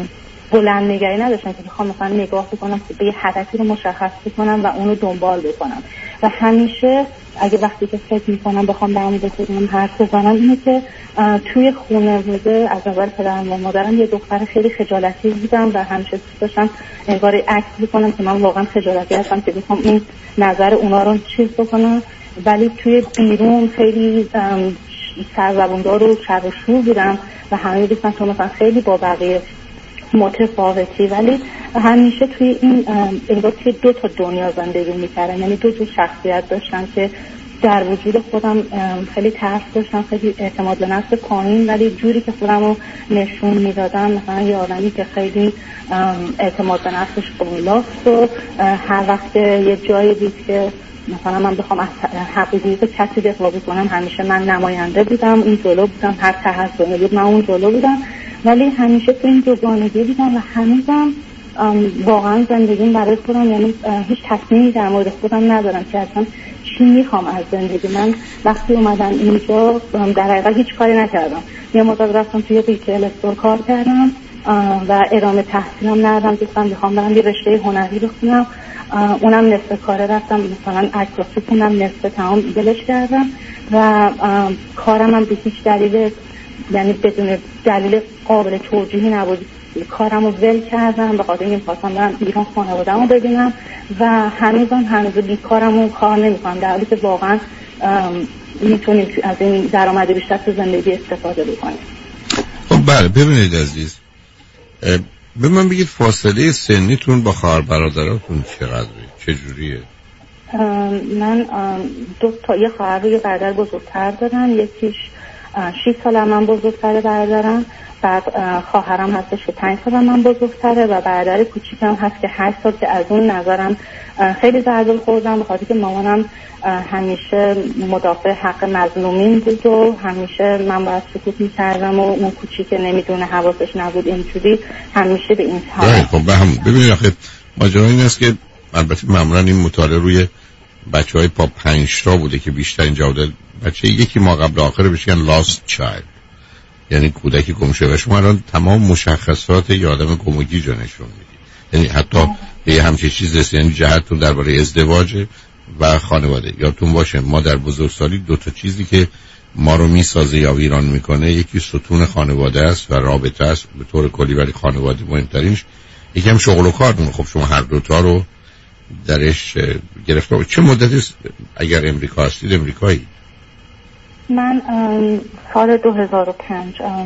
Speaker 5: بلند نگری نداشتم که بخوام مثلا نگاه بکنم که به یه هدفی رو مشخص بکنم و اونو دنبال بکنم. و همیشه اگه وقتی که فکر میکنم بخوام در مورد خودم حرف بزنم اینه که توی خانواده از نظر پدرم و مادرم یه دختر خیلی خجالتی بودم و همیشه دوست داشتم انگار عکس بکنم که من واقعا خجالتی هستم که بخوام این نظر اونا رو چیز بکنم، ولی توی بیرون خیلی سرزبوندار و شر و شور بودم و همه دوستان تو مثلا خیلی با بقیه متفاوتی، ولی همیشه توی این انگار توی دو تا دنیا زندگی میکردم. یعنی دو تا شخصیت داشتم که در وجود خودم خیلی ترس داشتم، خیلی اعتماد به نفس پایین، ولی جوری که خودم رو نشون میدادم مثلا یه آدمی که خیلی اعتماد به نفسش بالاست و هر وقت یه جایی بود که مثلا من بخوام از حقیقیت کسی دفاع بکنم همیشه من نماینده بودم، این جلو بودم، هر تحصیلی بود من اون جلو بودم، ولی همیشه تو این دوگانگی بودم و هنوزم واقعا زندگیم برای خودم یعنی هیچ تصمیمی در مورد خودم ندارم که اصلا چی میخوام از زندگی. من وقتی اومدم اینجا در حقیقت هیچ کاری نکردم. یه مدت رفتم توی ریتیل استور کار کردم و ادامه تحصیلم ندادم، گفتم میخوام برم یه رشته هنری بخونم، اونم نصف کاره رفتم، مثلا عکاسی خوندم نصف تمام دلش کردم و کارم هم به هیچ دلیل یعنی بدون دلیل قابل توجیهی نبود کارم رو ول کردم به خاطر اینکه خواستم برم ایران خانواده‌مو ببینم و هنوزم هنوز بیکارم و کار نمی‌کنم، در حالی که واقعا میتونیم از این درآمد بیشتر تو زندگی استفاده بکنیم.
Speaker 3: خب بله ببینید عزیز، به من بگید فاصله سنیتون با خواهر برادراتون چقدره؟ چجوریه؟
Speaker 5: من دو تا یه خواهر و یه برادر بزرگتر دارم، یکیش شش سال من بزرگتره برادرم، بعد خواهرم هستش که پنج سال من بزرگتره و برادر کوچیکم هست که هشت سال که از اون نظرم خیلی ضربه خوردم به خاطر که مامانم همیشه مدافع حق مظلومین بود و همیشه من باید سکوت می‌کردم و اون کوچیک نمیدونه حواسش نبود اینجوری همیشه به این حال.
Speaker 3: خب به هم ببینید آخه ماجرا این است که البته معمولا این مطالعه روی بچهای پا پنج تا بوده که بیشتر اینجا بوده، بچه یکی ما قبل آخر بهش میگن لاست چایلد، یعنی کودکی گم شده. و شما الان تمام مشخصات یه آدم گمگیجو نشون میدید، یعنی حتی به یه همچین چیز رسید، یعنی جهتتون درباره ازدواج و خانواده یادتون باشه ما در بزرگسالی دو تا چیزی که ما رو میسازه یا ویران میکنه، یکی ستون خانواده است و رابطه است به طور کلی، ولی خانواده مهمترینش، یکی هم شغل و کارتون. خب شما هر دو تا رو درش گرفته. چه مدتی اگر امریکا هستید امریکایی؟
Speaker 5: من سال دو هزار و پنج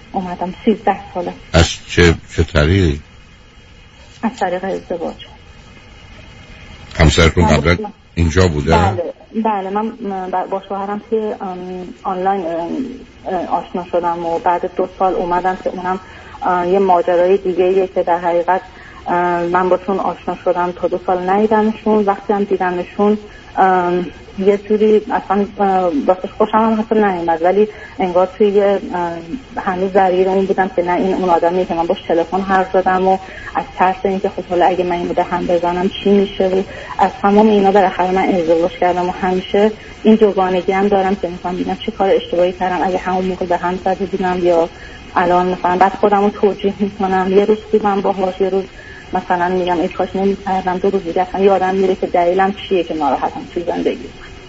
Speaker 5: اومدم. سیزده ساله.
Speaker 3: از چه چه طریقی؟
Speaker 5: از طریق ازدواج.
Speaker 3: همسرتون قبلا اینجا بوده؟
Speaker 5: بله بله، من با شوهرم که آنلاین آشنا شدم و بعد دو سال اومدم که اونم یه ماجرای دیگه ایه که در حقیقت من باشون آشنا شدم، تا دو سال ندیدمشون. وقتی هم دیدمشون یه جوری اصلا واسه خوشم هم حتی نیومد، ولی انگار توی هنوز درگیر اون بودم که نه این اون آدمیه که من باش تلفن حرف زدم و از ترس اینکه خب حالا اگه من اینو به هم بزنم چی میشه و از تمام اینا بالاخره من ازدواج کردم و همیشه این دوگانگی هم دارم که میخوام ببینم چه کار اشتباهی کردم، اگه همون موقع به هم زده بودم یا الان مثلا بعد خودم رو توجیه میکنم. یه روز خوبم باهاش، یه روز مثلا میگم ای کاش نمی‌کردم، دو روز دیگه اصلا یادم میره که دلیلم چیه که ناراحتم توی زندگی.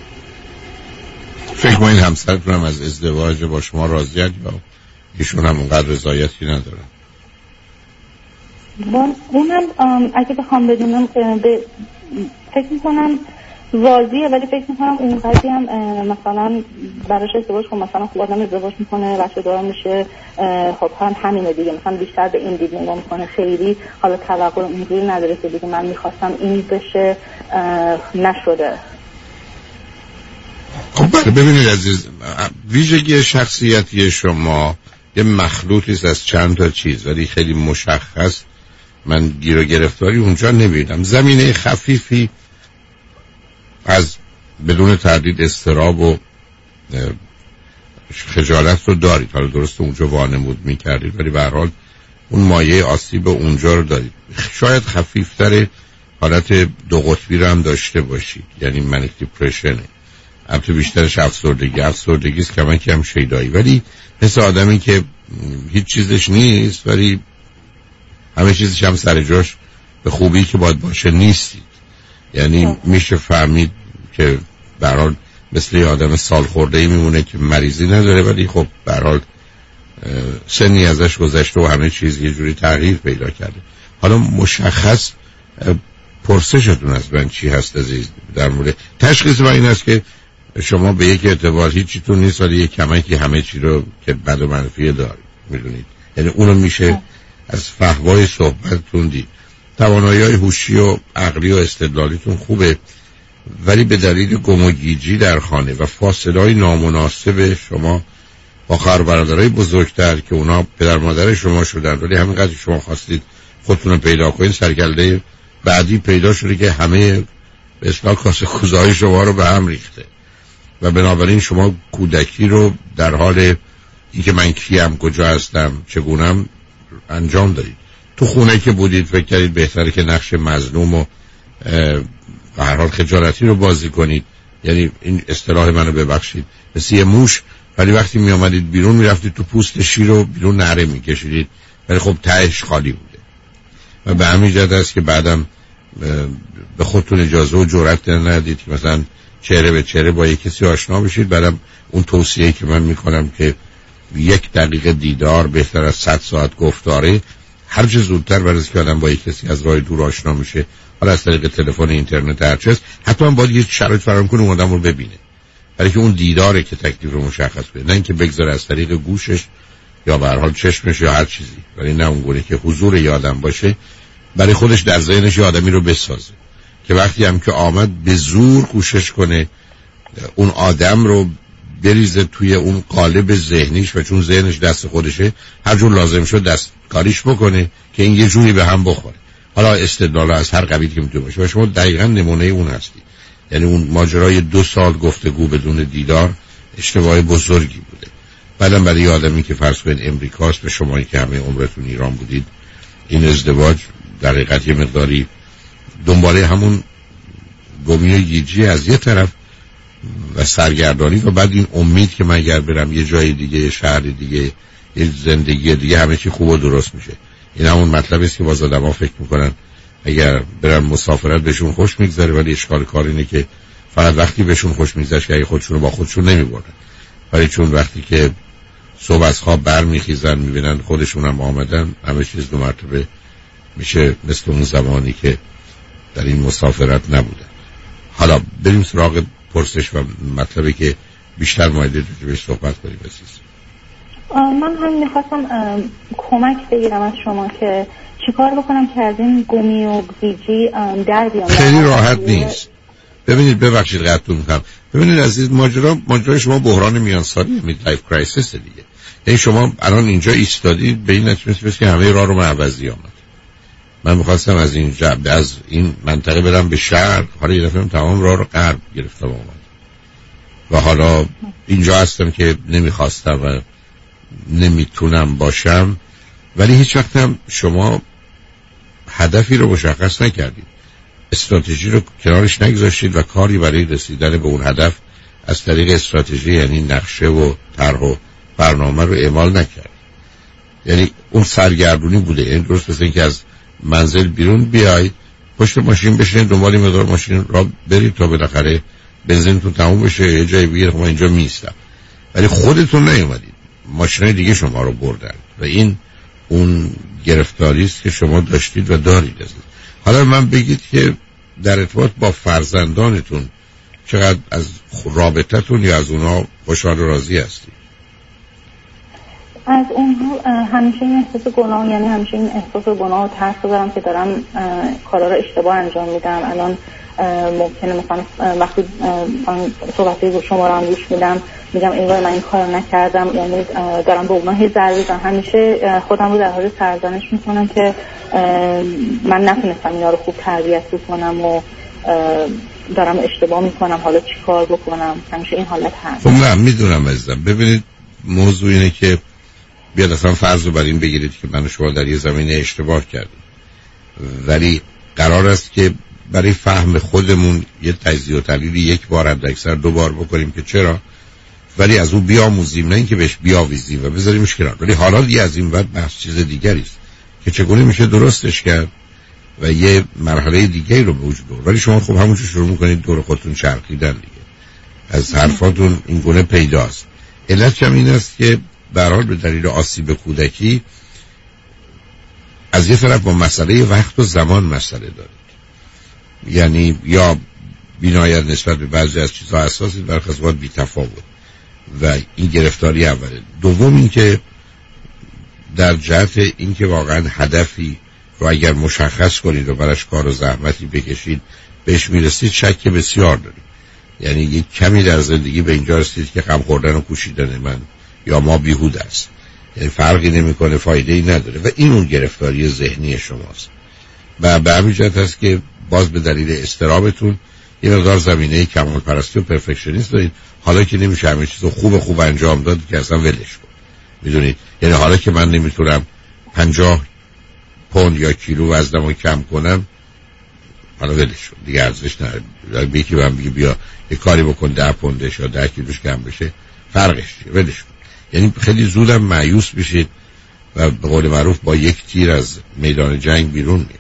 Speaker 3: فکر کنید همسرتون هم از ازدواج با شما راضیه یا ایشون هم اونقدر رضایتی ندارن؟
Speaker 5: اونم اگه بخوام بدونم فکر میکنم راضیه، ولی فکر میکنم اونقدری هم مثلا براش ازدواج خب مثلا خب آدم ازدواج میکنه بچه دار میشه، خب هم همینه دیگه، مثلا بیشتر به این دید نگاه میکنه، خیلی حالا توقع اونجوری نداره که دیگه من میخواستم این بشه نشده.
Speaker 3: خب ببینید عزیز، ویژگی شخصیتی شما یه مخلوطی است از چند تا چیز، ولی خیلی مشخص من گیر و گرفتاری اونجا نمیدم. زمینه خفیفی از بدون تردید اضطراب و خجالت رو دارید، حالا درست اونجا وانمود میکردید ولی به هر حال اون مایه آسیب اونجا رو دارید. شاید خفیفتر حالت دو قطبی رو هم داشته باشید، یعنی منیک دیپرشنه، البته بیشترش افسردگی افسردگی است کمک هم شیدایی، ولی مثل آدمی که هیچ چیزش نیست ولی همه چیزش هم سر جاش به خوبی که باید باشه نیستید. یعنی میشه فهمید که به هر حال مثل یه آدم سال خورده‌ای میمونه که مریضی نداره ولی خب به هر حال سنی ازش گذشته و همه چیز یه جوری تغییر پیدا کرده. حالا مشخص پرسشتون از من چی هست عزیز در مورد تشخیص من این است که شما به یک اعتبار هیچیتون نیست ولی یک کمکی همه چی رو که بد و منفی دارید، میدونید، یعنی اونو میشه از فحوای صحبتتون دید. توانایی‌های هوشی و عقلی و استدلالیتون خوبه ولی به دلیل گم و گیجی در خانه و فاصله‌های نامناسب شما با خواهر و برادرای بزرگتر که اونا پدر مادر شما شدن ولی همینقدر شما خواستید خودتون رو پیدا کنید، سرگرده بعدی پیدا شده که همه به اصطلاح کاسه کوزه‌های شما رو به هم ریخته و بنابراین شما کودکی رو در حال اینکه من کیم، کجا هستم، چگونم انجام دادید. تو خونه که بودید فکر کردید بهتره که نقش مظلوم و به هر حال خجالتی رو بازی کنید، یعنی این اصطلاح منو ببخشید مثل یه موش، ولی وقتی می آمدید بیرون می رفتید تو پوست شیر رو بیرون نره می کشیدید ولی خب تهش خالی بوده و به همین جهت است که بعدم به خودتون اجازه و جرأت ندید که مثلا چهره به چهره با یک کسی آشنا بشید. بعدم اون توصیه‌ای که من میکنم که یک دقیقه دیدار بهتر از صد ساعت گفتاره، هر چه زودتر برای اینکه آدم با یک کسی از راه دور آشنا میشه، حالا از طریق تلفن، اینترنت، هر چیز، حتما باید یه شرایط فراهم کنه اون آدم رو ببینه، برای که اون دیداره که تکلیف رو مشخص کنه، نه اینکه بگذاره از طریق گوشش یا به هر حال چشمش یا هر چیزی، ولی نه اونگونه که حضور یه آدم باشه برای خودش در ذهنش یه آدمی رو بسازه که وقتی هم که آمد به زور کوشش کنه اون آدم رو بریزه توی اون قالب ذهنیش و چون ذهنش دست خودشه هر جور لازم شد دست کاریش بکنه که این یه جوری به هم بخوره. حالا استدلال از هر قبیل که میتونه باشه و شما دقیقاً نمونه اون هستی. یعنی اون ماجرای دو سال گفتگو بدون دیدار اشتباه بزرگی بوده. بعدم برای آدمی که فرض کنید امریکاست، به شمایی که همه عمرتون ایران بودید، این ازدواج در حقیقت یه مقداری دنباله همون گمی و گیجی از یه طرف و سرگردانی و بعد این امید که من اگر برم یه جای دیگه، یه شهر دیگه، یه زندگی دیگه، همه چی خوب و درست میشه. این همون مطلبی است که باز آدم‌ها فکر میکنن اگر برن مسافرت بهشون خوش میگذره، ولی اشکال کار اینه که فقط وقتی بهشون خوش میگذره که اگه خودشون رو با خودشون نمیبرن، ولی چون وقتی که صبح از خواب برمیخیزن میبینن خودشون هم آمدن، همه چیز دو مرتبه میشه مثل اون زمانی که در این مسافرت نبودن. حالا بریم سراغ پرسش و مطلبی که بیشتر مایده رو بهش صحبت کنیم. بسیز
Speaker 5: من هم میخواستم کمک بگیرم از شما که چیکار بکنم که از این گمی و گیجی در بیام.
Speaker 3: خیلی راحت نیست. ببینید ببخشید قطعتون میکنم. ببینید عزیز، ماجرا ماجرا شما بحران میانسالی مید لایف کرایسیس دیگه. یعنی شما الان اینجا ایستادید به این نتیجه میرسید که همه راه رو معوضی آمد. من میخواستم از این جب از این منطقه برم به شرق، حالا یه دفعه تمام راه رو غرب گرفتم اومد و حالا اینجا هستم که نمیخواستم و نمیتونم باشم. ولی هیچ وقت هم شما هدفی رو مشخص نکردید، استراتژی رو کنارش نگذاشتید و کاری برای رسیدن به اون هدف از طریق استراتژی یعنی نقشه و طرح و برنامه رو اعمال نکردید. یعنی اون سرگردونی بوده. یعنی درست مثل اینکه از منزل بیرون بیاید، پشت ماشین بشینید، دنبال مقدار ماشین را برید تا بالاخره بنزینتون تموم بشه، یه جایی بگیره ما اینجا میستم. ولی خودتون نیومدید، ماشینای دیگه شما رو بردن و این اون گرفتاری است که شما داشتید و دارید. حالا من بگید که در ارتباط با فرزندانتون چقدر از رابطتون یا از اونا خوشحال و راضی هستید؟
Speaker 5: از اونها همیشه این احساس گناه، یعنی همیشه این احساس گناه و ترس دارم که دارم کارا رو اشتباه انجام میدم. الان ممکنه مثلا وقتی صحبتی با شما رو هم گوش میدم میگم این وای من این کار نکردم، یعنی دارم به اونها هیچ ضربه میزنم. همیشه خودم رو در حال سرزنش میکنم که من نتونستم اینا رو خوب تربیت بکنم و دارم اشتباه میکنم، حالا چی کار بکنم. همیشه این حالت هست.
Speaker 3: خب نه میدونم عزیزم. ببینید موضوع اینه که بیاد اصلا فرض رو بر این بگیرید که من و شما در یه زمینه اشتباه کردیم، ولی قرار است که برای فهم خودمون یه تجزیه و تحلیل یک بار حداکثر دو بار بکنیم که چرا، ولی از اون بیاموزیم، نه اینکه بهش بیاویزیم و بذاریمش کنار. ولی حالا دیگه از این بعد بحث چیز دیگری است که چگونه میشه درستش کرد و یه مرحله دیگری رو به وجود بیاره. ولی شما خب همونجور شروع میکنید دور خودتون چرخیدن دیگه. از حرفاتون این گونه پیداست. علت هم این است که به هر حال به دلیل آسیب کودکی از یه طرف با مسئله وقت و زمان مسئله دارید، یعنی یا بینایت نسبت به بعضی از چیزها حساسید، برخی از وقت بی‌تفاوت و این گرفتاری اوله. دوم این که در جهت این که واقعا هدفی رو اگر مشخص کنید و براش کار و زحمتی بکشید بهش میرسید، شک بسیار دارید. یعنی یک کمی در زندگی به اینجا رسید که غم خوردن و کوشیدن من یا ما بیهوده است، یعنی فرقی نمیکنه، فایده ای نداره و این اون گرفتاری ذهنی شماست. و به همین جهت است که باز به دلیل استرابتون یه مقدار زمینه کمال پرستی و پرفکشنیسم دارید. حالا که نمیشه همه چیزو خوب خوب انجام داد که اصلا ولش کن، میدونید. یعنی حالا که من نمیتونم پنجاه پوند یا کیلو وزنمو کم کنم، حالا ولش کن دیگه، ارزش نداره. یکی بهم بگه بیا یه کاری بکن ده پوندش یا ده کیلوش کم بشه، فرقش چیه؟ ولش کن. یعنی خیلی زودم مایوس بشید و به قول معروف با یک تیر از میدان جنگ بیرون میاد.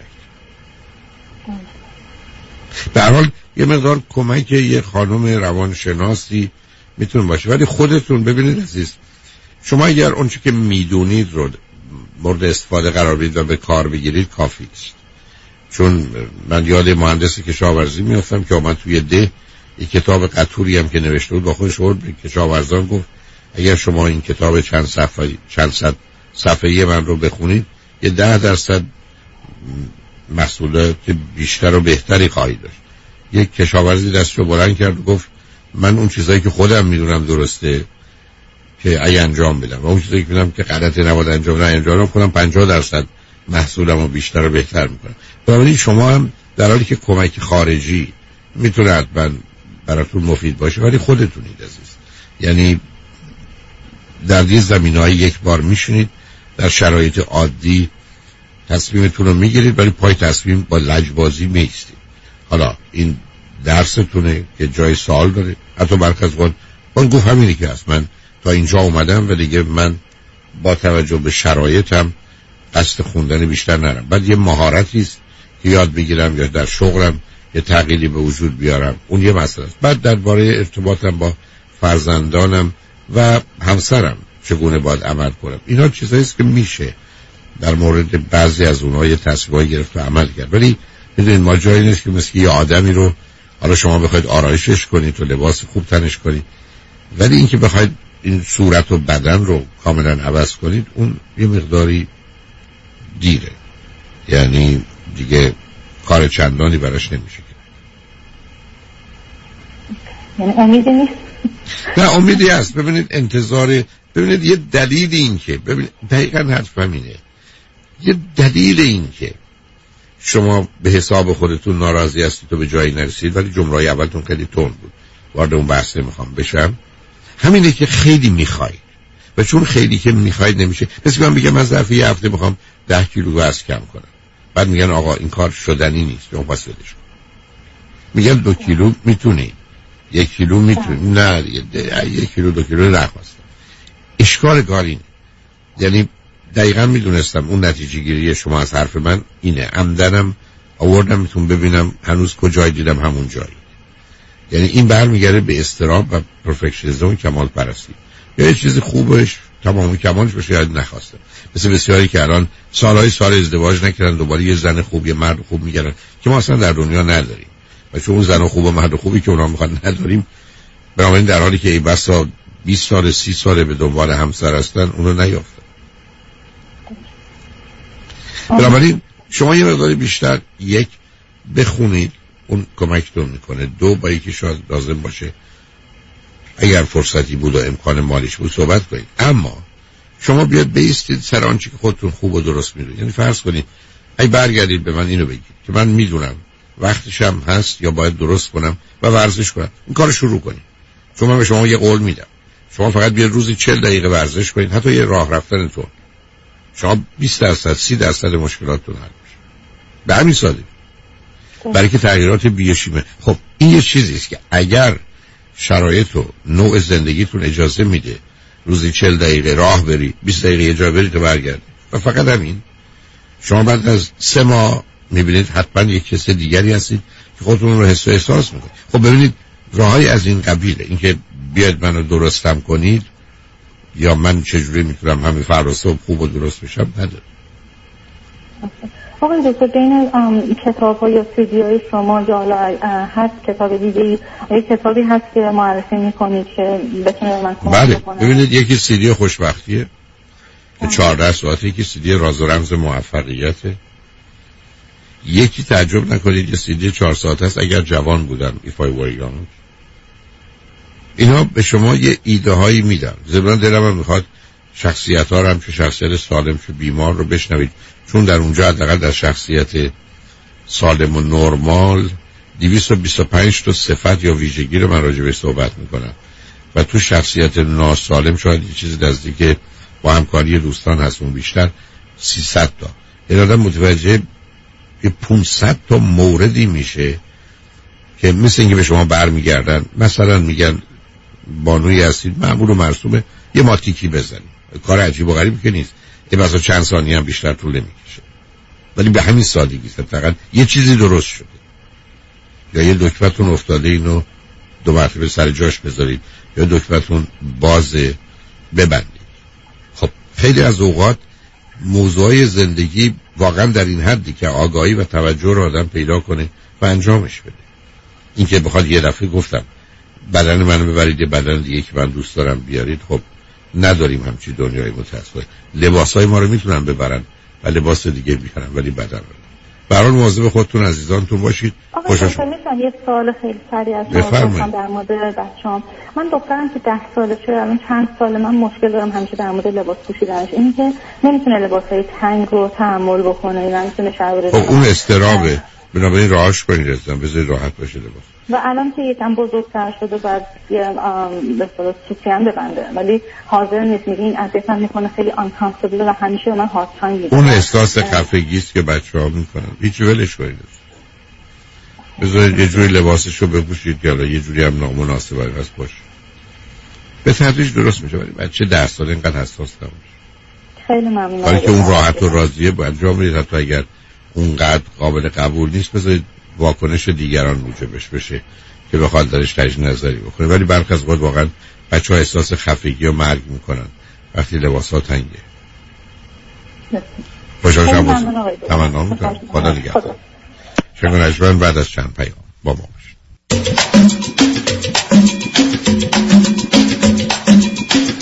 Speaker 3: به هر حال یه مقدار کمک یه خانم روانشناسی میتونه باشه، ولی خودتون ببینید عزیز، شما اگر اون چی که میدونید رو مورد استفاده قرار بدید و به کار بگیرید کافی است. چون من یاد مهندس کشاورزی میافتم که اومد توی ده یک کتاب قطوری هم که نوشته بود با خودش آورد به کشاورزان گفت اگر شما این کتاب چند صفحه چند صد صفحه‌ای من رو بخونید یه ده درصد محصولات بیشتر و بهتری خواهید داشت. یک کشاورزی دستش رو بلند کرد و گفت من اون چیزایی که خودم میدونم درسته که ای انجام بدم و اون چیزایی که میدونم که غلطه نباید انجام بدم انجام کنم پنجاه درصد محصولمو بیشتر و بهتر میکنم. بنابراین شما هم در حالی که کمک خارجی میتونه حتما براتون مفید باشه، ولی خودتونید عزیز. یعنی در یه زمینه‌ای یک بار میشینید در شرایط عادی تصمیمتون رو میگیرید، ولی پای تصمیم با لجبازی میستید. حالا این درستونه که جای سوال داره. حتی برخی از وقت من گفت همینی که هست، من تا اینجا اومدم و دیگه من با توجه به شرایطم قصد خوندن بیشتر نرم. بعد یه مهارتی است که یاد بگیرم یا در شغلم یه تغییری به وجود بیارم، اون یه مسئله است. بعد درباره ارتباطم با فرزندانم و همسرم چگونه باید عمل کنم، اینا چیزایی است که میشه در مورد بعضی از اونها یه تصمیمای گرفت و عمل کرد. ولی میدونید ما جایی نیست که مثل یه آدمی رو حالا شما بخواید آرایشش کنید و لباس خوب تنش کنید، ولی اینکه بخواید این صورت و بدن رو کاملا عوض کنید اون یه مقداری دیره، یعنی دیگه کار چندانی براش نمیشه.
Speaker 5: یعنی امیدی نیست؟
Speaker 3: نه امیدی هست. ببینید انتظار، ببینید یه دلیل این که، ببینید دقیقاً حرفم اینه، یه دلیل این که شما به حساب خودتون ناراضی هستید تو به جایی نرسید، ولی جمله اولتون خیلی تند بود، وارد اون بحث نمیخوام بشم، همینه که خیلی میخواید و چون خیلی که میخواید نمیشه. مثل من بگم من ظرف یه هفته میخوام ده کیلو وزن کم کنم، بعد میگن آقا این کار شدنی نیست، شما پس بدش کن. میگن دو کیلو میتونی، یک کیلو میتونی، نه یک کیلو دو کیلو نخواستم. اشکال کار اینه، یعنی دقیقا میدونستم اون نتیجه گیری شما از حرف من اینه، عمدنم آوردم میتون ببینم هنوز کجای دیدم همون جایی. یعنی این برمیگره به استراب و پرفکشنیسم و کمال پرستی. یا یه چیز خوبش تمام کمالش بشه یاد نخواسته، مثل بسیاری که الان سالهای سال ازدواج نکردن دوباره یه زن خوب یه مرد خوب میگیرن که ما اصلا در دنیا نداریم و چون اون زن خوب و مرد خوبی که اونا میخوان نداریم، بنابراین در حالی که ای بسا بیست سال سی سال به دنبال همسر هستن اونو نیافتن. بنابراین شما یه مقداری بیشتر یک بخونید، اون کمکتون میکنه. دو با یکی شاید لازم باشه اگر فرصتی بود و امکان مالیش بود صحبت کنید، اما شما بیاد بیستید سر آنچه که خودتون خوب و درست میدونید. یعنی فرض کنید ای برگردید به من اینو بگید که من میدونم وقتشم هست یا باید درست کنم و ورزش کنم، این کارو شروع کنید. چون من به شما یه قول میدم، شما فقط بیاد روزی چهل دقیقه ورزش کنید، حتی یه راه رفتنتون، شما بیست درصد سی درصد مشکلاتتون حل میشه. به همین سادگی. برای که تغییرات بیوشیمه. خب این یه چیزی است که اگر شرایط و نوع زندگیتون اجازه میده روزی چهل دقیقه راه بری، بیست دقیقه یه جا برید و برگردید و فقط همین، شما بعد از سه ماه میبینید حتما یک کس دیگری هستید که خودتون رو حس و احساس میکنید. خب ببینید راهی از این قبیله، اینکه بیاید منو درستم کنید یا من چجوری میتونم همین فردا و خوب و درست بشم نداره.
Speaker 5: آقای دکتر بین کتاب ها یا سیدی های شما یا هر کتاب دیگه یک کتابی هست که معرفی میکنید که بتونه من کمک
Speaker 3: بله
Speaker 5: بکنه؟
Speaker 3: ببینید یکی سیدی خوشبختیه که چهارده ساعته، یکی سیدی راز و رمز موفقیته، یکی تعجب نکنید یه سیدی چهار ساعته است اگر جوان بودم If I Were Young. اینا به شما یه ایده هایی میدن. زبران دلم هم میخواد شخصیت ها رو هم که شخصیت سالم چه بیمار رو بشنوید، چون در اونجا حداقل در شخصیت سالم و نرمال دویست و بیست و پنج تا صفت یا ویژگی رو من راجع بهش صحبت میکنم و تو شخصیت ناسالم شاید یه چیزی نزدیک با همکاری دوستان هست، اون بیشتر سیصد تا. این آدم متوجه یه پانصد تا موردی میشه که مثل اینکه به شما برمیگردن، مثلا میگن بانوی هستید معمول و مرسومه یه ماتیکی بزنید، کار عجیب و غریبی که نیست، این مثلا چند ثانیه هم بیشتر طول نمیکشه، ولی به همین سادگی است. فقط یه چیزی درست شده یا یه دکمه‌تون افتاده اینو دو مرتبه سر جاش بذارید یا دکمه‌تون بازه ببندید. خب خیلی از اوقات موضوعی زندگی واقعا در این حدی که آگاهی و توجه رو آدم پیدا کنه و انجامش بده. این که بخواد یه دفعه گفتم بدن منو ببرید یه بدن دیگه که من دوست دارم بیارید، خب نداریم همچین دنیای متاسفانه. لباسای ما رو میتونن ببرن و لباس دیگه بیارن ولی بدن رو. برای مواظب خودتون عزیزانتون باشید.
Speaker 5: خوشحال شدم. یه سوال خیلی سریع از شما در مورد بچه‌ام. من دخترم که ده سالشه، الان چند سال من مشکل دارم همیشه در مورد لباس پوشیدنش، اینی که نمیتونه لباسای تنگ رو تحمل بکنه، نمیتونه شلوار.
Speaker 3: خب اون استرابه، بنابراین راهش کنید رسیدن بذارید راحت باشه لباس.
Speaker 5: و الان که یکم بزرگتر شده بعد یه به اصطلاح توتی هم ببنده، ولی حاضر نیست، میگه این اذیت هم میکنه، خیلی آنکامفتبل و همیشه من هارد تایم میده.
Speaker 3: اون احساس خفگی است که بچه‌ها میکنن، هیچ ولش کنید، بذارید یه جوری لباسشو بپوشید که حالا یه جوری هم نامناسب است باشه، به تدریج درست میشه. ولی بچه ده ساله اینقدر حساس نباشه.
Speaker 5: خیلی ممنونم.
Speaker 3: ولی که اون راحت و راضیه با انجام میدید، حتی اگر اونقدر قابل قبول نیست بذارید واکنش دیگران موجبش بشه که بخواد درش تجدید نظری بکنه. ولی برخی از وقت واقعا بچه‌ها احساس خفگی و مرگ میکنن وقتی لباس‌ها تنگه. خوشحال شدم. تمنا می‌کنم. خدا نگهدار. شنگ نجمن بعد از چند پیام با ما باشید.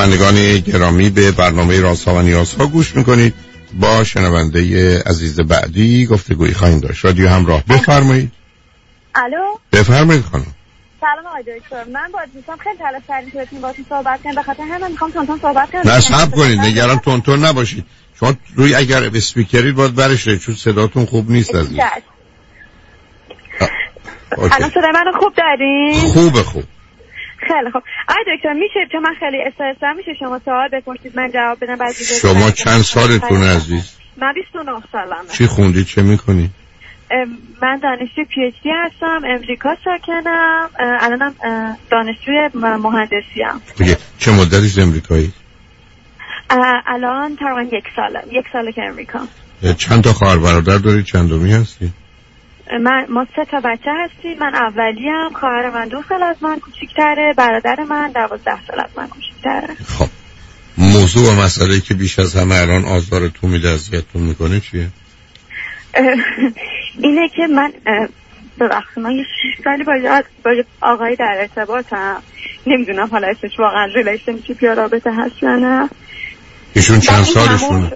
Speaker 3: شنوندگان گرامی، به برنامه رازها و نیازها گوش میکنید. با شنونده عزیز بعدی گفتگویی خواهیم داشت. رادیو همراه، بفرمایید.
Speaker 4: الو،
Speaker 3: بفرمایید خانم.
Speaker 4: سلام آقای دکتر، من با دوستم خیلی تلاش کردیم که بتونیم باهاتون صحبت کنیم، به خاطر همین میخوام تونتون صحبت کنم.
Speaker 3: نه صبر کنید، نگران تونتون نباشید. شما روی اگر اسپیکرید باید برشه، چون صداتون خوب نیست عزیز.
Speaker 4: الان صدای منو خوب دارین؟
Speaker 3: خوبه خوب.
Speaker 4: خیلی خوب. آقای دکتر میشه، چون من خیلی استرسم، میشه شما سوال بپرسید من جواب بدم بعد دیگه؟
Speaker 3: شما چند سالتونه عزیز؟
Speaker 4: من بیست و نه سالمه.
Speaker 3: چی خوندی، چه میکنی؟
Speaker 4: من دانشجوی پی اچ دی هستم، امریکا ساکنم، الانم دانشجوی مهندسی ام.
Speaker 3: دیگه چه مدتیش امریکایی؟
Speaker 4: الان تقریبا یک ساله، یک ساله که امریکا.
Speaker 3: چند تا خواهر برادر داری؟ چندمی هستی؟
Speaker 4: من ما سه تا بچه هستیم. من اولیم، خواهر من دو سال از من کوچیک‌تره، برادر من دوازده سال از من کوچیک‌تره.
Speaker 3: خب موضوع و مسئله‌ای که بیش از همه الان آزارتون میده، اذیتتون میکنه چیه؟
Speaker 4: اینه که من ببخشید من یه شش سالی با با آقای در ارتباطم، نمیدونم حالا اسمش واقعا ریلیشنشیپ یا رابطه هست یا نه.
Speaker 3: ایشون چند سالشونه؟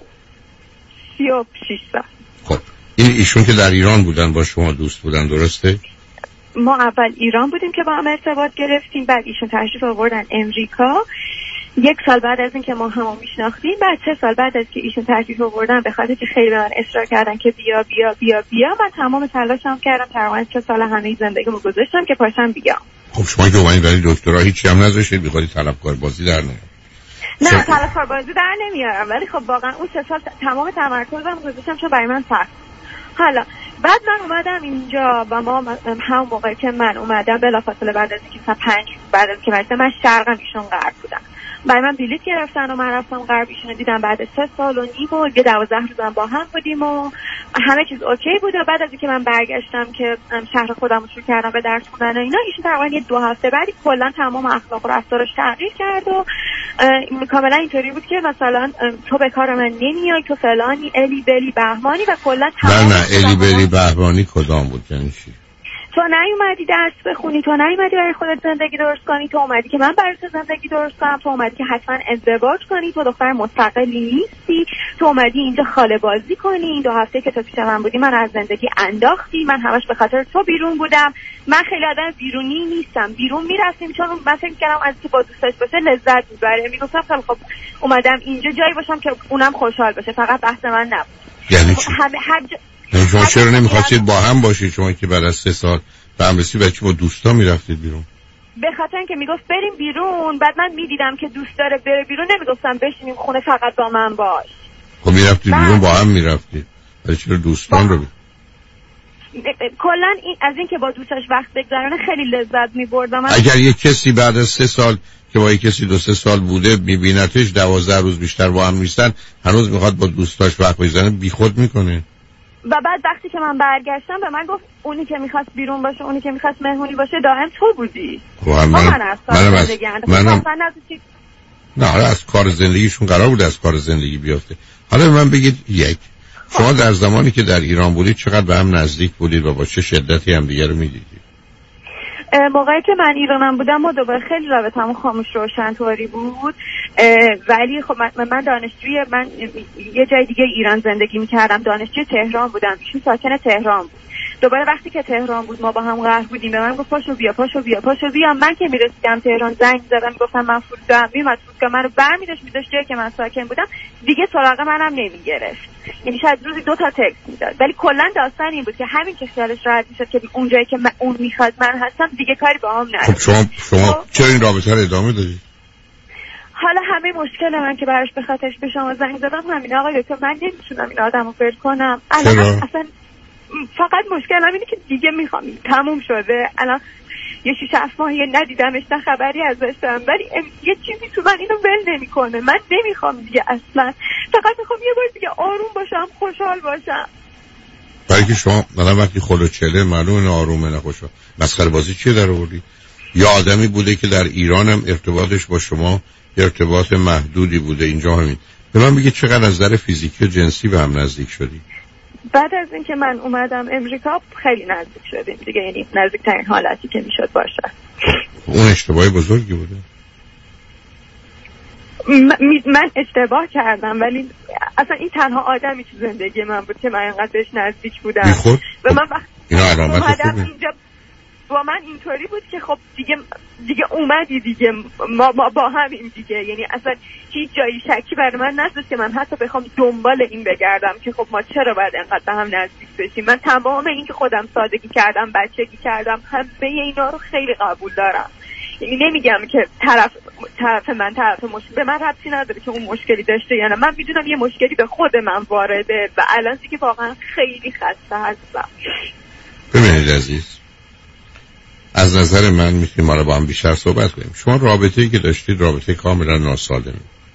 Speaker 4: سی و شش سال.
Speaker 3: خب این ایشون که در ایران بودن با شما دوست بودن، درسته؟
Speaker 4: ما اول ایران بودیم که با هم ارتباط گرفتیم، بعد ایشون تشریف آوردن امریکا. یک سال بعد از اینکه ما همو میشناختیم، بعد سه سال بعد از که ایشون تشریف آوردن، به خاطر که خیلی به من اصرار کردن که بیا بیا بیا بیا، من تمام تلاشم کردم، تقریبا سه سال همه زندگیمو گذاشتم که پاشم بیام.
Speaker 3: خب شما که اومدید برای دکترا هیچی هم نذاشتید، می‌خواید طلبکار بازی در نیارید؟
Speaker 4: نه طلبکار بازی در نمیارم، ولی خب واقعا اون سه سال تمام تمرکزم گذاشتم چون برای من سخت. حالا بعد من اومدم اینجا و ما همون موقع که من اومدم بلافاصله بعد از اینکه پنج بعد از که من من شرقم ایشون غرب بودم، برای من بلیط گرفتن و من رفتم غرب، ایشون دیدم بعد سه سال و نیم و یه دوازده روزم با هم بودیم و همه چیز اوکی بود. و بعد از اینکه من برگشتم که شهر خودم رو شروع کردم به درس خوندن و اینا، ایشون تقریبا یه دو هفته بعد کلا تمام اخلاق و رفتارش تغییر کرد و کاملا اینطوری بود که مثلا تو به کار من نمیای، تو فلانی، الی بلی بهمانی و کلا
Speaker 3: تمام. نه نه الی بلی بهمانی کدام بود یعنی چی؟
Speaker 4: تو نیومدی درس بخونی، تو نیومدی برای خودت زندگی درست کنی، تو اومدی که من برای تو زندگی درست کنم، تو اومدی که حتما ازدواج کنی، تو دختر مستقلی نیستی، تو اومدی اینجا خاله بازی کنی. این دو هفته که تو پیش من بودی من از زندگی انداختی، من همش به خاطر تو بیرون بودم. من خیلی آدم بیرونی نیستم، بیرون میرفتیم چون من فکر می‌کردم از که با دوستاش باشه لذت میبره. میگفتم خیلی خب اومدم اینجا جایی باشم که اونم خوشحال باشه، فقط بحث من نبود.
Speaker 3: یعنی چی؟ همه هر جا... شما چرا نمیخواستید با هم باشید؟ شما که بعد از سه سال فهم رسید بچه با دوستا میرفتید بیرون؟
Speaker 4: به خاطر اینکه میگفت بریم بیرون، بعد من میدیدم که دوست داره بره بیرون، نمیگفتم بشینیم خونه فقط با من باش.
Speaker 3: خب میرفتید بیرون با هم میرفتید، ولی چرا دوستان رو بید؟
Speaker 4: کلا این از این که با دوستاش وقت بگذرانه خیلی لذت میبردم.
Speaker 3: اگر یک کسی بعد از سه سال که با یک کسی دو سه سال بوده میبینتش دوازده روز بیشتر با هم نیستن، هنوز میخواد با دوستاش وقت بگذرانه، بیخود میکنه.
Speaker 4: و بعد وقتی که من برگشتم به من گفت اونی که میخواست بیرون باشه، اونی که میخواست مهمونی باشه دائم تو بودی.
Speaker 3: خب من من از منم نه حالا از کار زندگیشون قرار بود از کار زندگی بیافته. حالا من بگید یک شما در زمانی که در ایران بودید چقدر به هم نزدیک بودید و با چه شدتی هم دیگه رو میدیدید؟
Speaker 4: موقعی که من ایرانم بودم ما دوباره خیلی رابطمون خاموش روشن طوری بود، ولی خب من, من دانشجوی من یه جای دیگه ایران زندگی میکردم، دانشجوی تهران بودم، ایشون ساکن تهران بود. دوباره وقتی که تهران بود ما با هم قهر بودیم، به من گفت پاشو بیا پاشو بیا پاشو بیا. من که میرسیدم تهران زنگ زدم میگفتم من فرودگاهم، میومد فرودگاه منو برمی‌داشت میذاشت جایی که من ساکن بودم، دیگه سراغ منم نمیگرفت، یعنی شاید روزی دو تا تکست میداد. ولی کلا داستان این بود که همین که خیالش راحت میشد که اون جایی که من اون میخواد من هستم، دیگه کاری باهام نداره.
Speaker 3: خب شما شما چرا این رابطه رو ادامه دادید؟
Speaker 4: حالا همه مشکل من که براش به خاطرش به شما زنگ زدم همین آقای دکتر، من نمیتونم این آدمو ول کنم. الان اصلا فقط مشکلم اینه که دیگه میخوام، تموم شده. الان یه شیش هفت ماهیه ندیدمش، نه خبری ازش دارم، ولی یه چیزی تو من اینو ول نمیکنه. من نمیخوام دیگه اصلا، فقط میخوام یه بار دیگه آروم باشم، خوشحال باشم.
Speaker 3: برای که شما مثلا وقتی خلوچله معلومه آرومه نه خوشحال. مسخره بازی چیه در آوردی؟ یا آدمی بوده که در ایران هم ارتباطش با شما ارتباط محدودی بوده، اینجا همین. به من بگید چقدر از نظر فیزیکی و جنسی به هم نزدیک شدی؟
Speaker 4: بعد از اینکه من اومدم امریکا خیلی نزدیک شدیم دیگه، یعنی نزدیکترین حالتی که میشد باشه.
Speaker 3: اون اشتباه بزرگی بوده.
Speaker 4: من اشتباه کردم، ولی اصلا این تنها آدمی تو زندگی من بود که من اینقدر بهش نزدیک بودم و من وقتی
Speaker 3: اینا علامت خوبه.
Speaker 4: اینجا با من اینطوری بود که خب دیگه دیگه اومدی دیگه، ما, ما با همیم دیگه، یعنی اصلا هیچ جایی شکی برای من نذاشت که من حتی بخوام دنبال این بگردم که خب ما چرا باید انقدر به هم نزدیک بشیم. من تمام این که خودم سادگی کردم، بچگی کردم، همه اینا رو خیلی قبول دارم. یعنی نمیگم که طرف طرف من طرف مشکل به من ربطی نداره که اون مشکلی داشته یا نه، من میدونم یه مشکلی به خود من وارده و الان دیگه واقعا خیلی خسته هستم.
Speaker 3: ببینید عزیز، از نظر من میتونیم ما رو با هم بیشتر صحبت کنیم. شما رابطه‌ای که داشتید رابطه کاملا ناسالم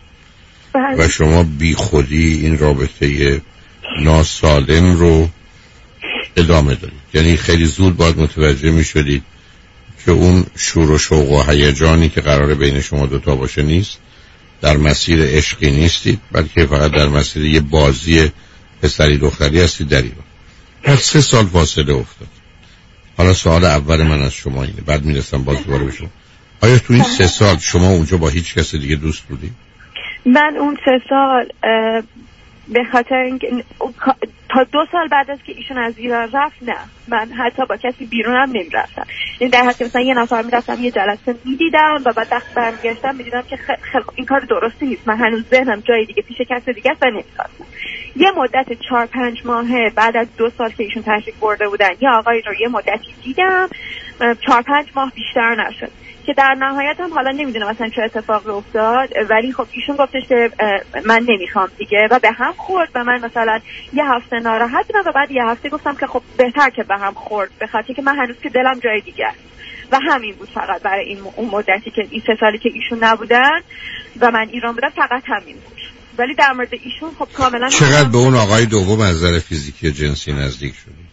Speaker 3: و شما بی خودی این رابطه ناسالم رو ادامه دادید. یعنی خیلی زود باید متوجه میشدید که اون شور و شوق و هیجانی که قراره بین شما دوتا باشه نیست، در مسیر عشقی نیستید، بلکه فقط در مسیر یه بازی پسری دختری هستید در ایران. هر سه سال فاصله افتاد. حالا سوال اول من از شما اینه، بعد میرسم باز دوباره به شما. آیا تو این سه سال شما اونجا با هیچ کس دیگه دوست بودی؟
Speaker 4: من اون سه سال به خاطر اینکه تا دو سال بعد از که ایشون از ایران رفت، نه من حتی با کسی بیرون هم نمی رفتم. این در حد که مثلا یه نفر می رفتم یه جلسه می دیدم و بعد وقت برمیگشتم می دیدم که خیلی خل... این کار درستی نیست، من هنوز ذهنم جای دیگه پیش کسی دیگه است و نمیخواستم. یه مدت چهار پنج ماهه بعد از دو سال که ایشون تشریف برده بودن یه آقایی رو یه مدتی دیدم، چهار پنج ماه بیشتر نشد که در نهایت هم حالا نمیدونم مثلا چه اتفاقی افتاد، ولی خب ایشون گفتش که من نمیخوام دیگه و به هم خورد و من مثلا یه هفته ناراحت بودم و بعد یه هفته گفتم که خب بهتر که به هم خورد، به خاطر که من هنوز که دلم جای دیگه است و همین بود فقط برای این اون مدتی که این سه سالی که ایشون نبودن و من ایران بودم فقط همین بود. ولی در مورد ایشون خب کاملا
Speaker 3: چقدر به اون آقای دوم از نظر فیزیکی جنسی نزدیک شدی؟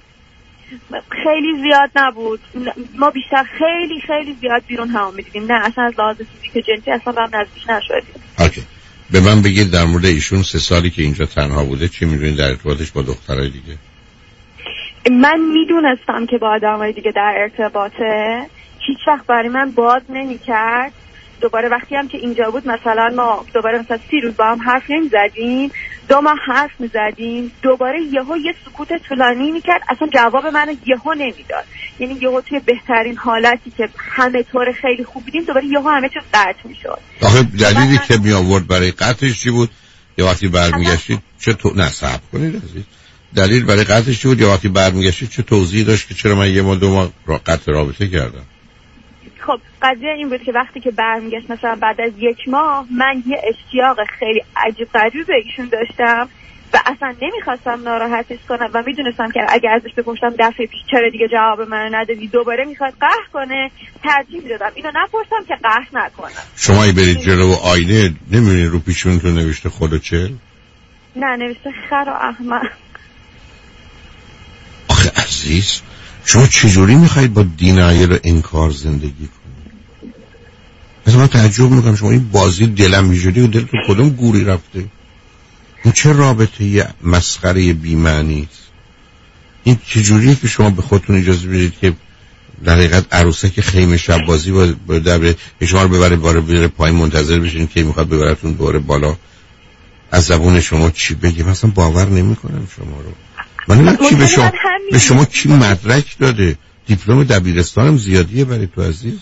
Speaker 4: خیلی زیاد نبود، ما بیشتر خیلی خیلی زیاد بیرون هم میدیدیم، نه اصلا از لحاظ فیزیک جنسی اصلا هم نزدیک نشدیم.
Speaker 3: اوکی. به من بگید در مورد ایشون سه سالی که اینجا تنها بوده چی میدونید در ارتباطش با دخترای دیگه؟
Speaker 4: من میدونستم که با آدمای دیگه در ارتباطه، هیچ وقت برای من باز نمیکرد. دوباره وقتی هم که اینجا بود مثلا ما دوباره مثلا سی روز با هم حرف نمیزدیم، دو ماه حرف میزدیم، دوباره یهو یه سکوت طولانی میکرد، اصلا جواب منو یهو نمیداد. یعنی یهو توی بهترین حالتی که همه طور خیلی خوب بودیم دوباره یهو همه چیز قطع میشد.
Speaker 3: آخه دلیلی که می آورد برای قطعش چی بود؟ یا وقتی برمیگشتید چه تو نه صبر کنید عزیز. دلیل برای قطعش چی بود؟ یا وقتی برمیگشتید چه توضیحی داشت که چرا من یه ماه دو ماه قطع رابطه کردم؟
Speaker 4: خب قضیه این بود که وقتی که برمیگشت مثلا بعد از یک ماه من یه اشتیاق خیلی عجیب غریب به ایشون داشتم و اصلا نمیخواستم ناراحتش کنم و میدونستم که اگه ازش بپرسم دفعه پیش چرا دیگه جواب منو ندادی دوباره میخواد قهر کنه، ترجیح میدادم اینو نپرسم که قهر نکنم.
Speaker 3: شما ای برید جلو آینه نمیبینید رو پیشونتون نوشته خدا چل؟
Speaker 4: نه نوشته خر و احمق.
Speaker 3: آخه عزیز شما چجوری میخواید با دینایل و انکار زندگی کنید؟ مثلا من تعجب میکنم شما این بازی دلم میجوری و دلتون کدوم گوری رفته؟ این چه رابطه یه مسخره بی‌معنی است؟ این چجوریه که شما به خودتون اجازه بدید که در حقیقت عروسک خیمه شب بازی با در شما رو ببره باره بره پایین منتظر بشین که میخواد ببرتون دوره بالا از زبون شما چی بگه؟ مثلا باور نمیکنم شما رو. من نمیدونم چی به شما به شما کی مدرک داده؟ دیپلم دبیرستانم زیادیه برای تو عزیز.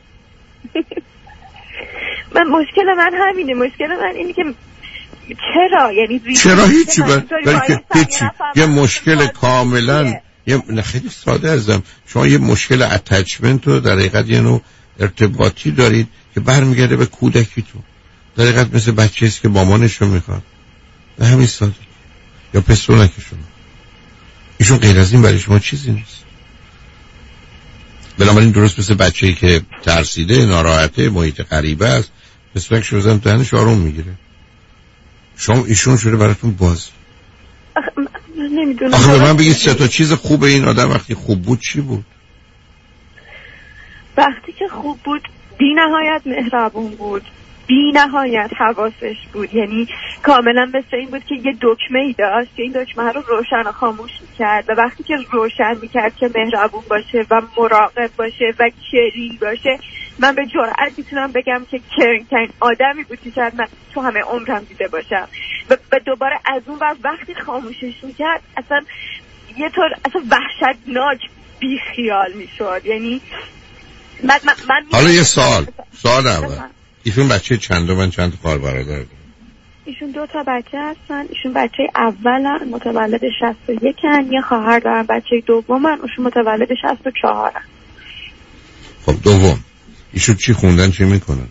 Speaker 4: من مشکل من همینه، مشکل من اینه که چرا یعنی
Speaker 3: چرا هیچی بلکه هیچی یه مشکل کاملا یه خیلی ساده ازم شما یه مشکل اتچمنت رو در حقیقت یه نوع ارتباطی دارید که برمیگرده به کودکیتون، در حقیقت مثل بچه‌ای است که مامانش رو میخواد به همین سادگی یا پسرونکشون. ایشون غیر از این برای شما چیزی نیست. بنابراین درست مثل بچه‌ای که ترسیده، ناراحته، محیط غریبه است، پسرونکش رو بزنم دهنش آروم میگیره. شما ایشون شده براتون باز.
Speaker 4: نمیدونم.
Speaker 3: آخه به من بگید سه تا چیز خوب این آدم وقتی خوب بود چی بود؟
Speaker 4: وقتی که خوب بود بی نهایت مهربون بود، بی نهایت حواسش بود، یعنی کاملا مثل این بود که یه دکمه ای داشت که این دکمه رو روشن و خاموش میکرد و وقتی که روشن میکرد که مهربون باشه و مراقب باشه و کری باشه، من به جرئت میتونم بگم که کرینگ‌ترین آدمی بود که شاید من تو همه عمرم دیده باشم. و, و دوباره از اون وقت وقتی خاموشش میکرد اصلا یه طور اصلا وحشتناک بی خیال میشد. یعنی من, من, من
Speaker 3: حالا یه سوال سوال اول، ایشون بچه چند من چند تا خواهر برادر داره؟
Speaker 4: ایشون دو تا بچه هستن. ایشون بچه اولن، متولد شصت و یک هن. یه خواهر دارن بچه دومن، ایشون متولد شصت و چهار هن.
Speaker 3: خب دوم ایشون چی خوندن چی میکنن؟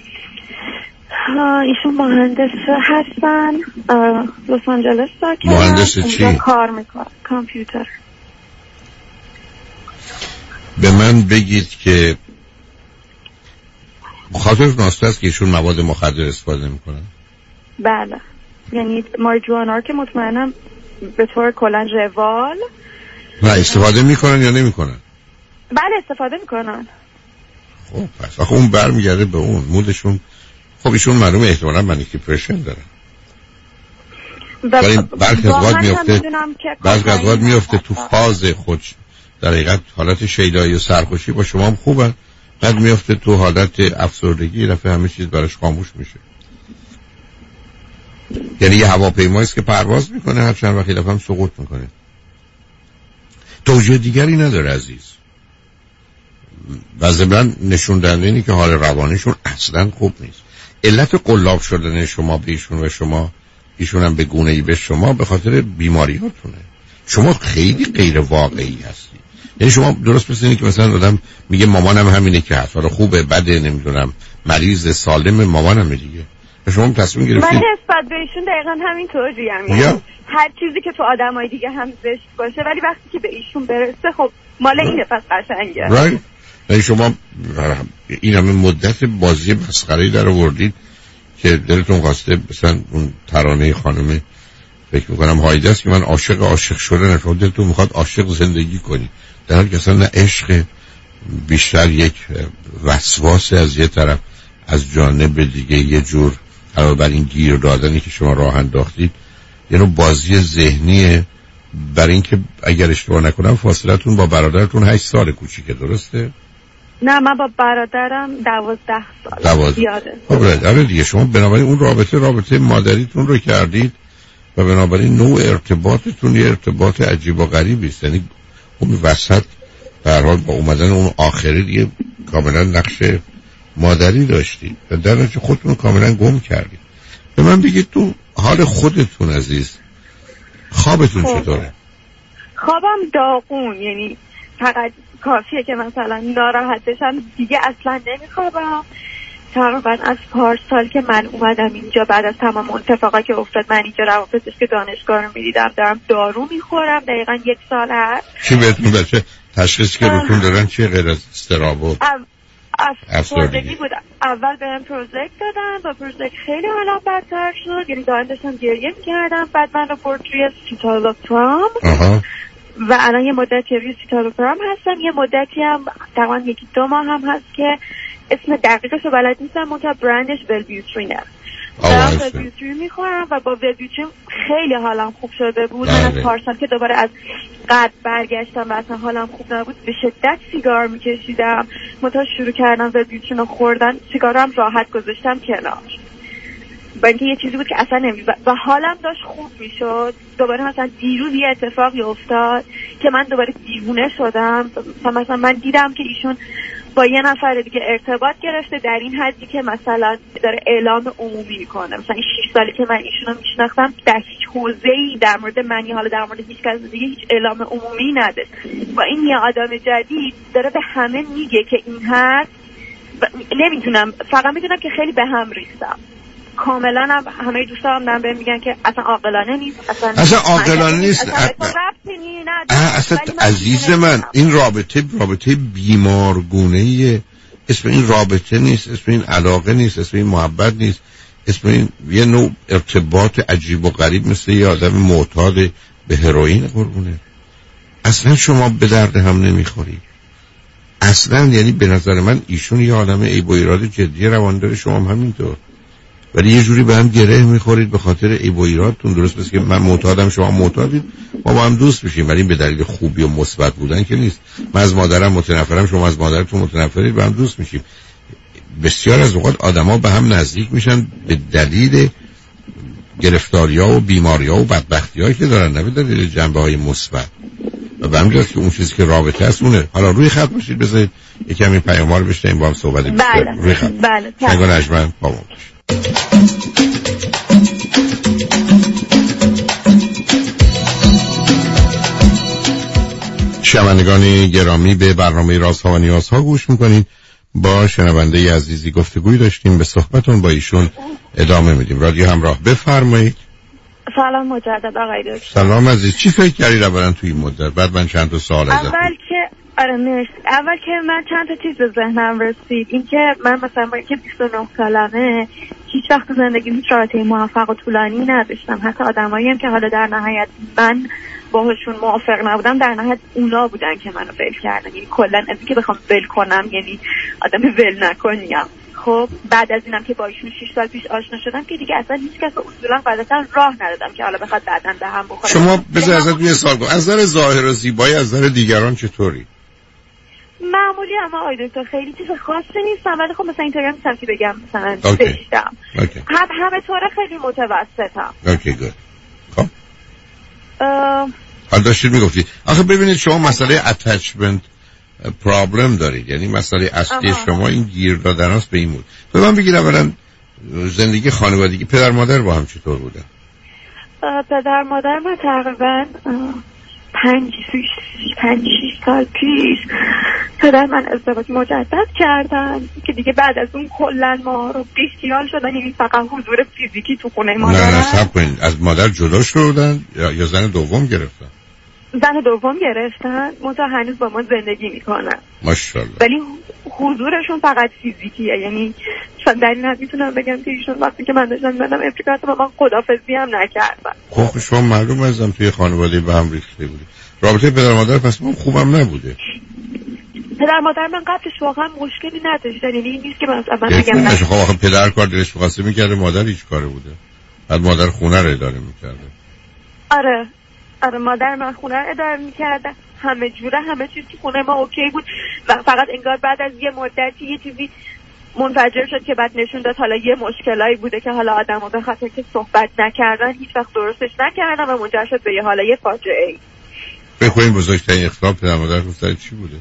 Speaker 4: ایشون مهندس هستن، لس آنجلس ساکنن.
Speaker 3: مهندس چی؟
Speaker 4: کار میکنن کامپیوتر.
Speaker 3: به من بگید که خاطر ناسته است که ایشون مواد مخدر استفاده میکنن؟
Speaker 4: بله، یعنی ماریجوانا که مطمئنم به طور کلا روال.
Speaker 3: نه استفاده میکنن یا نمیکنن؟
Speaker 4: بله استفاده میکنن.
Speaker 3: خب پس آخه اون برمیگرده به اون مودشون. خب ایشون معلومه احتمالاً منیک دیپرشن دارن، ولی برخی از وقت میفته برخی از وقت میفته تو فاز خود در حقیقت حالت شیدایی و سرخوشی با شما هم خوبن، بعد میفته تو حالت افسردگی، رفته همه چیز براش خاموش میشه. یعنی یه هواپیمایی است که پرواز میکنه، هر چند وقتی دفعه هم سقوط میکنه. توجیه دیگری نداره عزیز. و ضمناً نشون دهنده اینه که حال روانیشون اصلا خوب نیست. علت قلاب شدن شما به ایشون و شما ایشون هم به گونه‌ای به شما به خاطر بیماریاتونه. شما خیلی غیر واقعی هستی. یعنی شما درست مثل اینه که مثلا آدم میگه مامانم همینه که هست، حالا خوبه بده نمیدونم مریض سالم مامانم دیگه. شما تصمیم گرفتید.
Speaker 4: من نسبت به ایشون دقیقاً همینطوری ام. یعنی هر چیزی که تو آدمای دیگه هم زشت باشه ولی وقتی که به ایشون برسه خب مال اینه پس قشنگه.
Speaker 3: right. یعنی شما این همه مدت بازی مسخره‌ای در آوردید که دلتون خواسته مثلا اون ترانه خانم فکر میکنم هایده است که من عاشق عاشق شدن، شما دلتون میخواد عاشق زندگی کنی، در حالی که اصلا نه عشق، بیشتر یک وسواس از یه طرف، از جانب دیگه یه جور علاوه بر این گیر دادنی که شما راه انداختید یعنی بازی ذهنیه. برای اینکه اگر اشتباه نکنم فاصلتون با برادرتون هشت سال کوچیکه، درسته؟
Speaker 4: نه من با برادرم دوازده سال
Speaker 3: دوازده.
Speaker 4: زیاده.
Speaker 3: خب آره دیگه شما بنابراین اون رابطه رابطه مادریتون رو کردید و بنابراین نوع ارتباطتون یه ارتباط عجیب و غریبی است. یعنی اون وسط به هر حال با اومدن اون آخری دیگه کاملا نقش مادری داشتید و در نتیجه خودتون کاملا گم کردید. به من بگید تو حال خودتون عزیز خوابتون خب. چطوره؟
Speaker 4: خوابم داغون، یعنی فقط کافیه که مثلا ناراحت بشم دیگه اصلا نمیخوابم. تقریبا از پارسال که من اومدم اینجا بعد از تمام اتفاقا که افتاد من اینجا روانپزشک دانشگاه رو میدیدم دارم دارو میخورم. دقیقا یک سال هست.
Speaker 3: چی بهتون بچه تشخیصی که روتون دارن چیه غیر از استراب و
Speaker 4: افسردگی بود؟ اول بهم پروزک دادن، با پروزک خیلی حالا بدتر شد، یعنی دارم داشتم گریه میکردم. بعد من رو برد روی سیتالوپرام و الان یه مدتی روی سیتالوپرام هستم. یه مدتی هم تقریبا یکی دو ماه هم هست که اسم دقیقش رو بلد نیستم، منتها برندش ولبیوترینه. دارم ولبیوترین میخورم و با ولبیوترین خیلی حالم خوب شده بود. من از پارسال که دوباره از قد برگشتم و اصلا حالم خوب نبود به شدت سیگار میکشیدم. منتها شروع کردم ولبیوترین رو خوردن، سیگارم راحت گذاشتم کنار. با اینکه یه چیزی بود که اصلا نمی و حالم داشت خوب میشد. دوباره مثلا دیروز یه اتفاقی افتاد که من دوباره دیوونه شدم. مثلا من دیدم که ایشون با یه نفر دیگه ارتباط گرفته در این حدی که مثلا داره اعلام عمومی میکنه. مثلا این شش سالی که من ایشونو میشناختم در هیچ حوزه‌ای در مورد منی حالا در مورد هیچ کس دیگه هیچ اعلام عمومی نداشت. با این یه آدم جدید داره به همه میگه که این هست. نمیدونم، فقط میدونم که خیلی به هم ریختم. کاملا هم همه دوستام دارن بهم میگن که اصلا عاقلانه نیست، اصلا
Speaker 3: اصلا عاقلانه نیست. اصلا عزیز من این رابطه رابطه بیمارگونه‌ایه. اسم این رابطه نیست، اسم این علاقه نیست، اسم این محبت نیست، اسم این یه نوع ارتباط عجیب و غریب مثل یه آدم معتاد به هروئین قربونه. اصلا شما به درد هم نمیخورید، اصلا یعنی به نظر من ایشون یه عالم عیب و ایراد جدی روان داره، شما هم همینطور، ولی یه جوری به هم گره میخورید به خاطر عیب و ایرادتون. درست مثل که من معتادم شما معتادید، ما با هم دوست میشیم، ولی به دلیل خوبی و مثبت بودن که نیست. من از مادرم متنفرم، شما از مادرتون متنفرید، با هم دوست میشیم. بسیار از اوقات آدما به هم نزدیک میشن به دلیل گرفتاری‌ها و بیماری‌ها و بدبختی‌هایی که دارن، نه به دلیل جنبه‌های مثبت. و به همین جاست که اون چیزی که رابطه است اونه. حالا روی خط باشید، بذارید یکم این پیام‌ها رو بشنویم با هم صحبت کنیم.
Speaker 4: بله.
Speaker 3: روی خط.
Speaker 4: بله.
Speaker 3: شنگان اجمن با ما باشید. شنوندگان گرامی، به برنامه رازها و نیازها گوش میکنید. با شنونده عزیزی گفتگوی داشتیم، به صحبتون با ایشون ادامه میدیم. رادیو همراه، بفرمایید.
Speaker 4: سلام مجدد آقای دکتر.
Speaker 3: سلام عزیز، چی فکر کردید اولا توی این مدت؟ بعد من چند تا سوال ازتون.
Speaker 4: اول که آره مرسی. اول که من چند تا چیز به ذهنم رسید، این که من مثلا با اینکه بیست و نه سالمه هیچ وقت زندگیم هیچ رابطه موفق و طولانی نداشتم. حتی آدمایی هم که حالا در نهایت من باهاشون موافق نبودم، در نهایت اونا بودن که منو ول کردن. یعنی کلا از اینکه بخوام ول کنم، یعنی آدم ول نکنیم. خب بعد از اینم که با ایشون شش سال پیش آشنا شدم که دیگه اصلا هیچ کس اصولا قاعدتا راه ندادم که حالا بخواد بعداً به هم بخوره.
Speaker 3: شما بذار ازت یه سوال کنم، از نظر ظاهر و زیبایی از نظر دیگران چطوری؟
Speaker 4: معمولی، اما آقای دکتر خیلی چیز خاصی نیستم، ولی خب مثلا اینطوری هم نیستم که بگم مثلا
Speaker 3: okay.
Speaker 4: بشتم
Speaker 3: okay.
Speaker 4: هم همه طوره خیلی متوسطم.
Speaker 3: اوکی گود. خب حال داشتید میگفتید آخه ببینید شما مسئله اتچمنت پرابلم دارید، یعنی مسئله اصلی آها. شما این گیر دادن هاست به این بود. به من بگید اولا زندگی خانوادگی پدر مادر با هم چطور بودن؟
Speaker 4: پدر مادر من تقریبا پنج پنج شیش سال پیش پدر من ازدواج مجدد کردن که دیگه بعد از اون کلا ما رو بیخیال شدن، یعنی فقط حضور فیزیکی تو خونه ما دارن.
Speaker 3: نه نه صبر کنید، از مادر جدا شدن یا, یا زن دوم گرفتن؟
Speaker 4: زن دوم گرفتن، منتها هنوز با ما زندگی میکنن
Speaker 3: ماشاءالله،
Speaker 4: ولی حضورشون فقط فیزیکیه. یعنی چون در این حد میتونم بگم که ایشون وقتی که من داشتم میمدم افریقا با من خدافظی هم نکردن.
Speaker 3: خب شما معلوم ازم توی خانواده به هم ریخته بودی. رابطه پدر مادر پس من خوبم نبوده.
Speaker 4: پدر مادر من قبلش واقعا مشکلی نداشتن، یعنی این نیست که من مثلا من بگم نه.
Speaker 3: خب آخه پدر کار دلش می‌خواسته می‌کرده، مادر هیچ کاره بوده. بعد مادر خونه رو اداره می‌کرده.
Speaker 4: آره آره مادر من خونه رو اداره می‌کرده، همه جوره همه چیز تو خونه ما اوکی بود و فقط انگار بعد از یه مدتی یه چیزی منفجر شد که بعد نشون داد حالا یه مشکلایی بوده که حالا آدم‌ها به خاطر که صحبت نکردن هیچ وقت درستش نکردن و منجر شد به یه حالا یه فاجعه‌ای.
Speaker 3: بخواین بزرگترین اختلاف پدر مادر سر چی بوده؟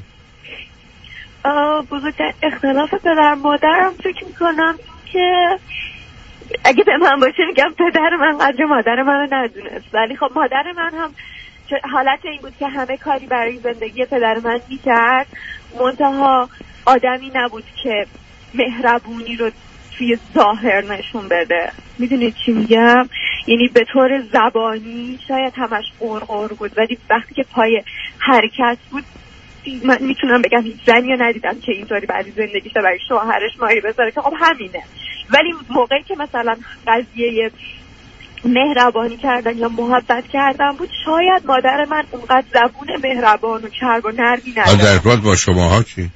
Speaker 4: بزرگترین اختلاف پدر مادرم فکر میکنم که اگه به من باشه میگم پدر من قدر مادر من رو ندونست، ولی خب مادر من هم حالت این بود که همه کاری برای زندگی پدر من میکرد، منتها آدمی نبود که مهربونی رو توی ظاهر نشون بده. میدونید چی میگم؟ یعنی به طور زبانی شاید همش قرقر بود، ولی وقتی که پای حرکت بود من میتونم بگم هیچ زنی رو ندیدم که اینطوری بعدی زندگیش برای شوهرش مایه بذاره که خب همینه. ولی موقعی که مثلا قضیه مهربانی کردن یا محبت کردن بود، شاید مادر من اونقدر زبون مهربان و چرب و نرمی نداشت.
Speaker 3: در ارتباط با شماها چی؟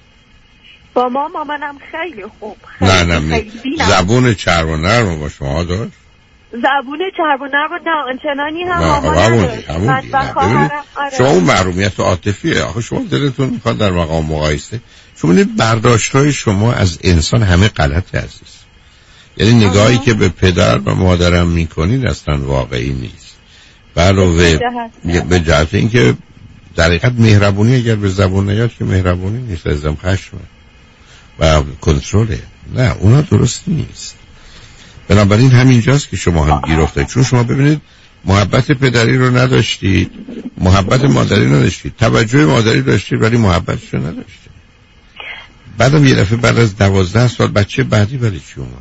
Speaker 4: با ما مامانم خیلی خوب خیلی
Speaker 3: نه نه خیلی زبون چرب و نرم با شما داشت؟
Speaker 4: زبون چرب و نرم نه آنچنانی هم
Speaker 3: مامان نداشت. شما اون محرومیت عاطفیه. آخه شما دلتون میخواد در مقام مقایسه. شما ببینید برداشت‌های شما از انسان همه غلطه عزیز. یعنی نگاهی که به پدر و مادرم میکنید اصلا واقعی نیست. علاوه به جهت اینکه در حقیقت مهربونی اگر به زبون نیاد که مهربونی نیست، ازم خشمه و کنترله. نه اونا درست نیست. بنابراین همینجاست که شما هم گیر افتادید، چون شما ببینید محبت پدری رو نداشتید، محبت مادری نداشتید، توجه مادری داشتید ولی محبتش رو نداشتید. بعدم یه دفعه بعد از دوازده سال بچه بعدی برای چی اومد؟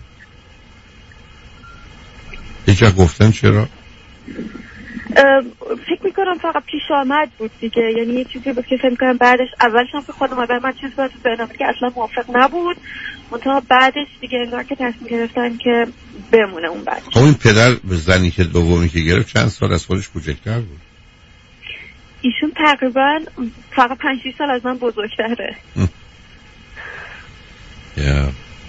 Speaker 3: هیچ وقت گفتن چرا؟
Speaker 4: فکر میکنم فقط پیش آمد بود دیگه، یعنی یه چیزی بود که فکر میکنم بعدش اولش هم که خود مادر من چیز بود تو ذهنم که اصلا موافق نبود، منتها بعدش دیگه انگار که تصمیم گرفتن که بمونه اون بچه.
Speaker 3: اون پدر به زنی که دومی که گرفت چند سال از خودش کوچکتر بود؟
Speaker 4: ایشون تقریبا فقط پنج شش سال از من بزرگتره.
Speaker 3: یا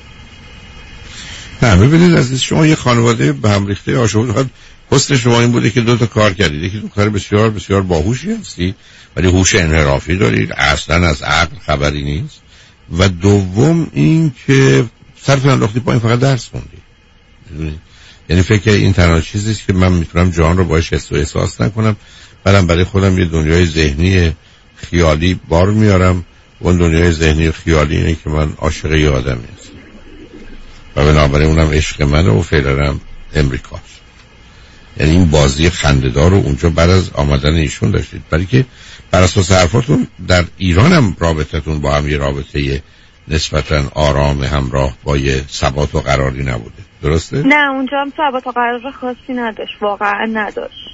Speaker 3: نه ببینید عزیز، شما یه خانواده به هم ریخته عاشق، حسن شما این بوده که دو تا کار کردید. یکی دختر بسیار بسیار باهوشی هستی ولی هوش انحرافی دارید، اصلا از عقل خبری نیست. و دوم این که صرف انداختی پایین فقط درس خوندی. یعنی فکر این تنها چیزیست که من میتونم جان رو باش حس و احساس نکنم، برام برای خودم یه دنیای ذهنی خیالی بار میارم. اون دنیای ذهنی خیالی اینه که من عاشق یه آدمی هستم و بنابراین اونم عشق منه و فعلا امریکاست. یعنی این بازی خنده‌دار رو اونجا بعد از آمدن ایشون داشتید، برای که بر اساس حرفاتون در ایران هم رابطتون با هم یه رابطه نسبتاً آرام همراه با یه ثبات و قراری نبوده، درسته؟
Speaker 4: نه اونجا هم ثبات و قرار خاصی نداشت، واقعا نداشت.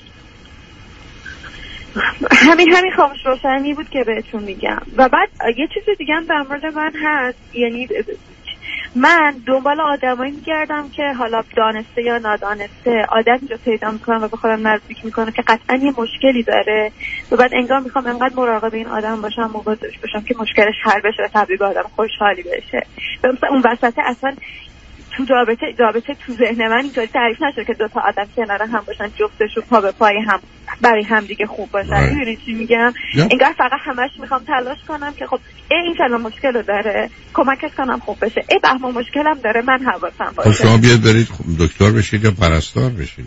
Speaker 4: همین همین خاموش روشنی بود که بهتون میگم. و بعد یه چیز دیگه هم در مورد من هست، یعنی من دنبال آدمایی میگردم که حالا دانسته یا نادانسته آدمی رو پیدا میکنم و به خودم نزدیک میکنم که قطعا یه مشکلی داره و بعد انگار میخوام انقدر مراقب این آدم باشم، مواظبش باشم که مشکلش حل بشه و تبدیل به آدم خوشحالی بشه. و مثلا اون وسط اصلا تو رابطه رابطه تو ذهن من اینطوری تعریف نشده که دو تا آدم کنار هم باشن، جفتشون پا به پای هم برای هم دیگه خوب باشن. میدونی چی میگم؟ انگار فقط همش میخوام تلاش کنم که خب این فلان مشکل داره کمکش کنم خوب بشه، ای بهمان مشکلم داره من حواسم باشه.
Speaker 3: شما بیاد برید دکتر بشید یا پرستار بشید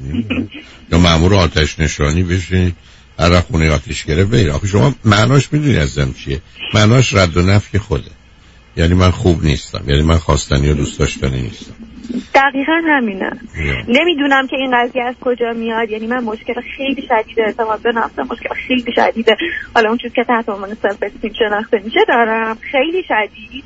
Speaker 3: یا مأمور آتش نشانی بشید، هر خونه آتشگره برید. آخه شما معناش میدونی ازم چیه؟ معناش رد و نفی خوده. یعنی من خوب نیستم، یعنی من خواستنی و دوست داشتنی نیستم.
Speaker 4: دقیقاً همینه. نمیدونم که این قضیه از کجا میاد. یعنی من مشکل خیلی شدید اعتماد به نفس، مشکل خیلی شدیده، حالا اون چیزی که تحت عنوان سلف استیم شناخته میشه دارم، خیلی شدید.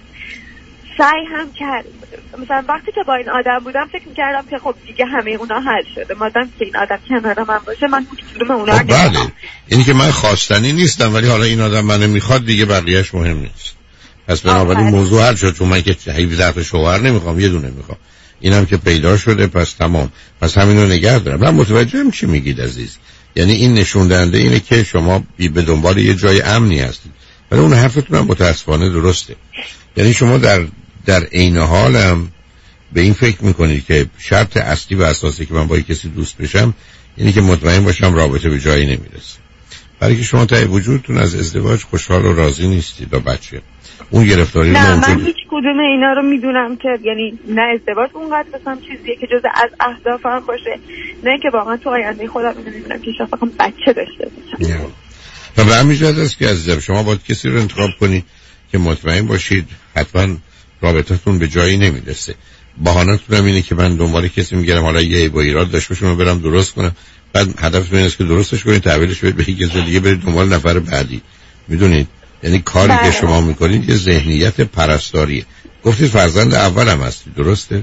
Speaker 4: سعی هم کرد مثلا وقتی که با این آدم بودم فکر میکردم که خب دیگه همه اونا حل شده، مادام که این آدم کنار من باشه من هیچ کدوم اونا رو
Speaker 3: نمیخوام. بله اینی که من خواستنی نیستم ولی حالا این آدم منو میخواد دیگه، بقیه‌اش مهم نیست. پس بنابراین موضوع حل شد. چون من که هفده تا شوهر نمیخوام، یه دونه میخوام. اینم که پیدا شده پس تمام، پس همینو نگه دارم. من متوجهم چی میگید عزیز. یعنی این نشون دهنده اینه که شما بی به دنبال یه جای امنی هستید، ولی اون حرفتون هم متاسفانه درسته. یعنی شما در در عین حالم به این فکر میکنید که شرط اصلی و اساسی که من با کسی دوست بشم اینی که مطمئن باشم رابطه به جایی نمیرسه. برای که شما تا وجودتون از ازدواج خوشحال و راضی نیستید با بچه. اون گرفتاری
Speaker 4: نه
Speaker 3: موجود.
Speaker 4: من هیچ کدوم اینا رو میدونم که یعنی نه ازدواج اونقدر بسام چیزیه که جز از اهدافم باشه، نه که واقعا تو آینده خودم میدونم که شاید بخوام بچه داشته باشم.
Speaker 3: و به همین جهت است که عزیزم شما باید کسی رو انتخاب کنید که مطمئن باشید حتما رابطتون به جایی نمیرسه. بهانه‌تون هم اینه که من دنبال کسی میگردم حالا یه عیب و ایراد داشته باشه من برم درست کنم، بعد هدفتون اینه که درستش کنید، تحویلش بدید به کسی دیگه، برید دنبال نفر بعدی. میدونید یعنی کاری بله. که شما میکنید یه ذهنیت پرستاریه. گفتید فرزند اولم هستی درسته؟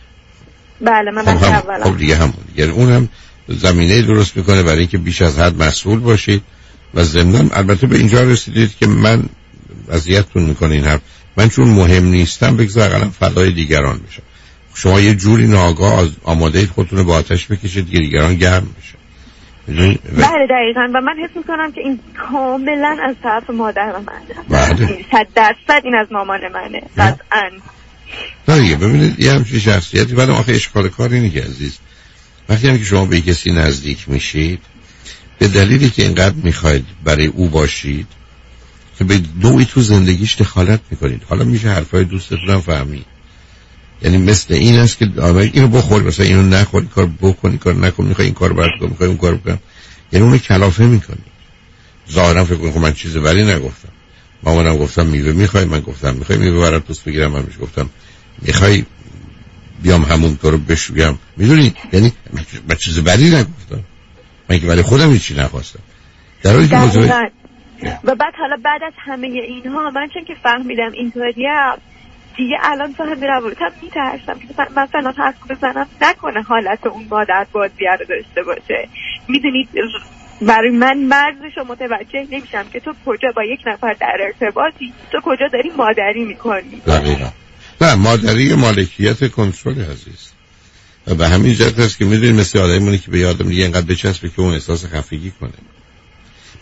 Speaker 4: بله من
Speaker 3: خب هم
Speaker 4: اولم.
Speaker 3: خب دیگه همون، یعنی اونم زمینه درست میکنه برای اینکه بیش از حد مسئول باشید و ضمناً البته به اینجا رسیدید که من اذیتتون میکنه این حرف، من چون مهم نیستم بگذار اقلا فدای دیگران بشم. شما یه جوری ناآگاه آماده اید خودتون رو با آتش بکشید که دیگران گرم بشن.
Speaker 4: بله دقیقاً. و من حس میکنم که این کاملا از طرف مادر منه.
Speaker 3: بله.
Speaker 4: صد درصد این از مامان منه. قطعاً.
Speaker 3: نه دیگه ببینید یه همچین شخصیتی بعد آخه اشکال کار اینه که عزیز وقتی هم که شما به کسی نزدیک میشید به دلیلی که اینقدر میخواید برای او باشید که به نوعی تو زندگیش دخالت میکنید. حالا میشه حرفای دوستتون هم فهمید. یعنی مثل این است که اینو بخور مثلا اینو نخور، کار بکنی کار نکن، میخوای این کارو برات کنم، میخوای اون کارو بکنم، یعنی اونو کلافه میکنی. ظاهرا فکر کنم من چیز ولی نگفتم. مامانم گفتم میوه میخوای، من گفتم میخوای میوه برات پوست بگیرم، من میش گفتم میخوای بیام همون تو رو بشویم. میدونی یعنی من چیز ولی نگفتم، من که ولی خودم هیچی نخواستم. در حالی که موضوع
Speaker 4: و بعد حالا بعد از همه اینها من چون که فهمیدم اینطوریه دیگه الان تو همین روابطم میترسم که من فلان حرف بزنم نکنه حالت اون مادر بازیه رو داشته باشه. میدونید برای من مرزش رو متوجه نمیشم که تو کجا با یک نفر در ارتباطی، تو کجا داری مادری میکنی.
Speaker 3: دقیقا. نه مادری مالکیت کنترل عزیز. و به همین جهت هست که میدونید مثل آدمی مونه که به یادم دیگه اینقدر بچسبه که اون احساس خفگی کنه.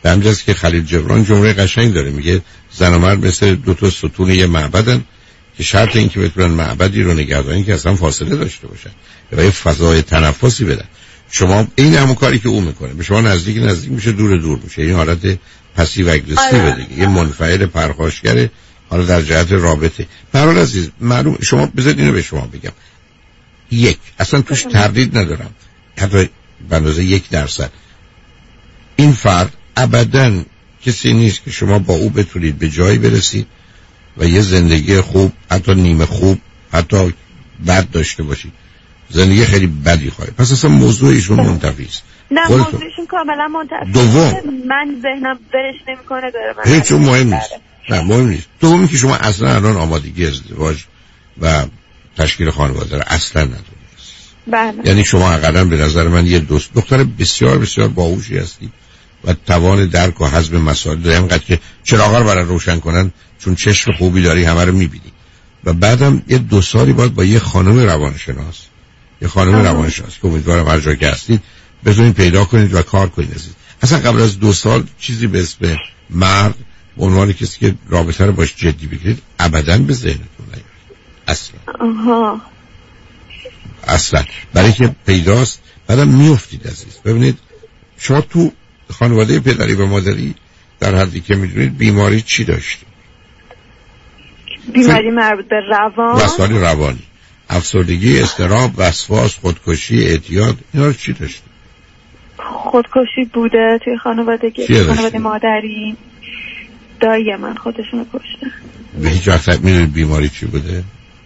Speaker 3: به همجاست که خلیل جبران جمله قشنگ داره، میگه زن و مرد مثل دو تا ستون یه معبدن که شرط این که بتونن معبدی رو نگهدارن که اصلا فاصله داشته باشن و یه فضای تنفسی بدن. شما این همون کاری که اون میکنه، به شما نزدیک نزدیک میشه، دور دور میشه. این حالت پسیو اگریسیو دیگه، یه منفعل پرخاشگره. حالا در جهت رابطه برحال عزیز معلوم، شما بذارید اینو به شما بگم، یک اصلا توش تردید ندارم، حتی به اندازه یک درصد این فرد ابداً کسی نیست که شما با او بتونید به جایی برسید و یه زندگی خوب، حتی نیمه خوب، حتی بد داشته باشید. زندگی خیلی بدی خواهید. پس اصلا موضوع ایشون منتفی است.
Speaker 4: نه موضوعشون کاملا منتفی.
Speaker 3: دوم
Speaker 4: من ذهنم برش نمیکنه داره من
Speaker 3: هیچ مهم نیست. نه مهم نیست. دومی که شما اصلا الان آمادگی ازدواج و تشکیل خانواده رو اصلا ندارید.
Speaker 4: بله.
Speaker 3: یعنی شما حداقل به نظر من یه دوست دختر بسیار بسیار باهوشی هستی و توان درک و حزم مسائل داری، همینقدر که چراغا رو برای روشن کنن، چون چشم خوبی داری همه رو میبینی. و بعدم یه دو سالی باید با یه خانم روانشناس یه خانم روانشناس که امیدوارم هر جا که هستید بتونید پیدا کنید و کار کنید. اصلا قبل از دو سال چیزی به اسم مرد به عنوان کسی که رابطه رو باش جدی بگیرید ابداً به ذهنتون نیاد اصلا.
Speaker 4: آها
Speaker 3: اصلا برای که پیداست بعدم میافتید عزیز. ببینید شما تو خانواده پدری و مادری در حدی که میدونید بیماری چی داشتید؟
Speaker 4: بیماری مربوط به روان،
Speaker 3: مسائل روانی، افسردگی، اضطراب، وسواس، خودکشی، اعتیاد، اینا رو چی داشتید؟
Speaker 4: خودکشی بوده توی خانوادگی خانواده مادری. دایی من خودشونو کشته.
Speaker 3: به هیچ وقت میدونید بیماری چی بوده؟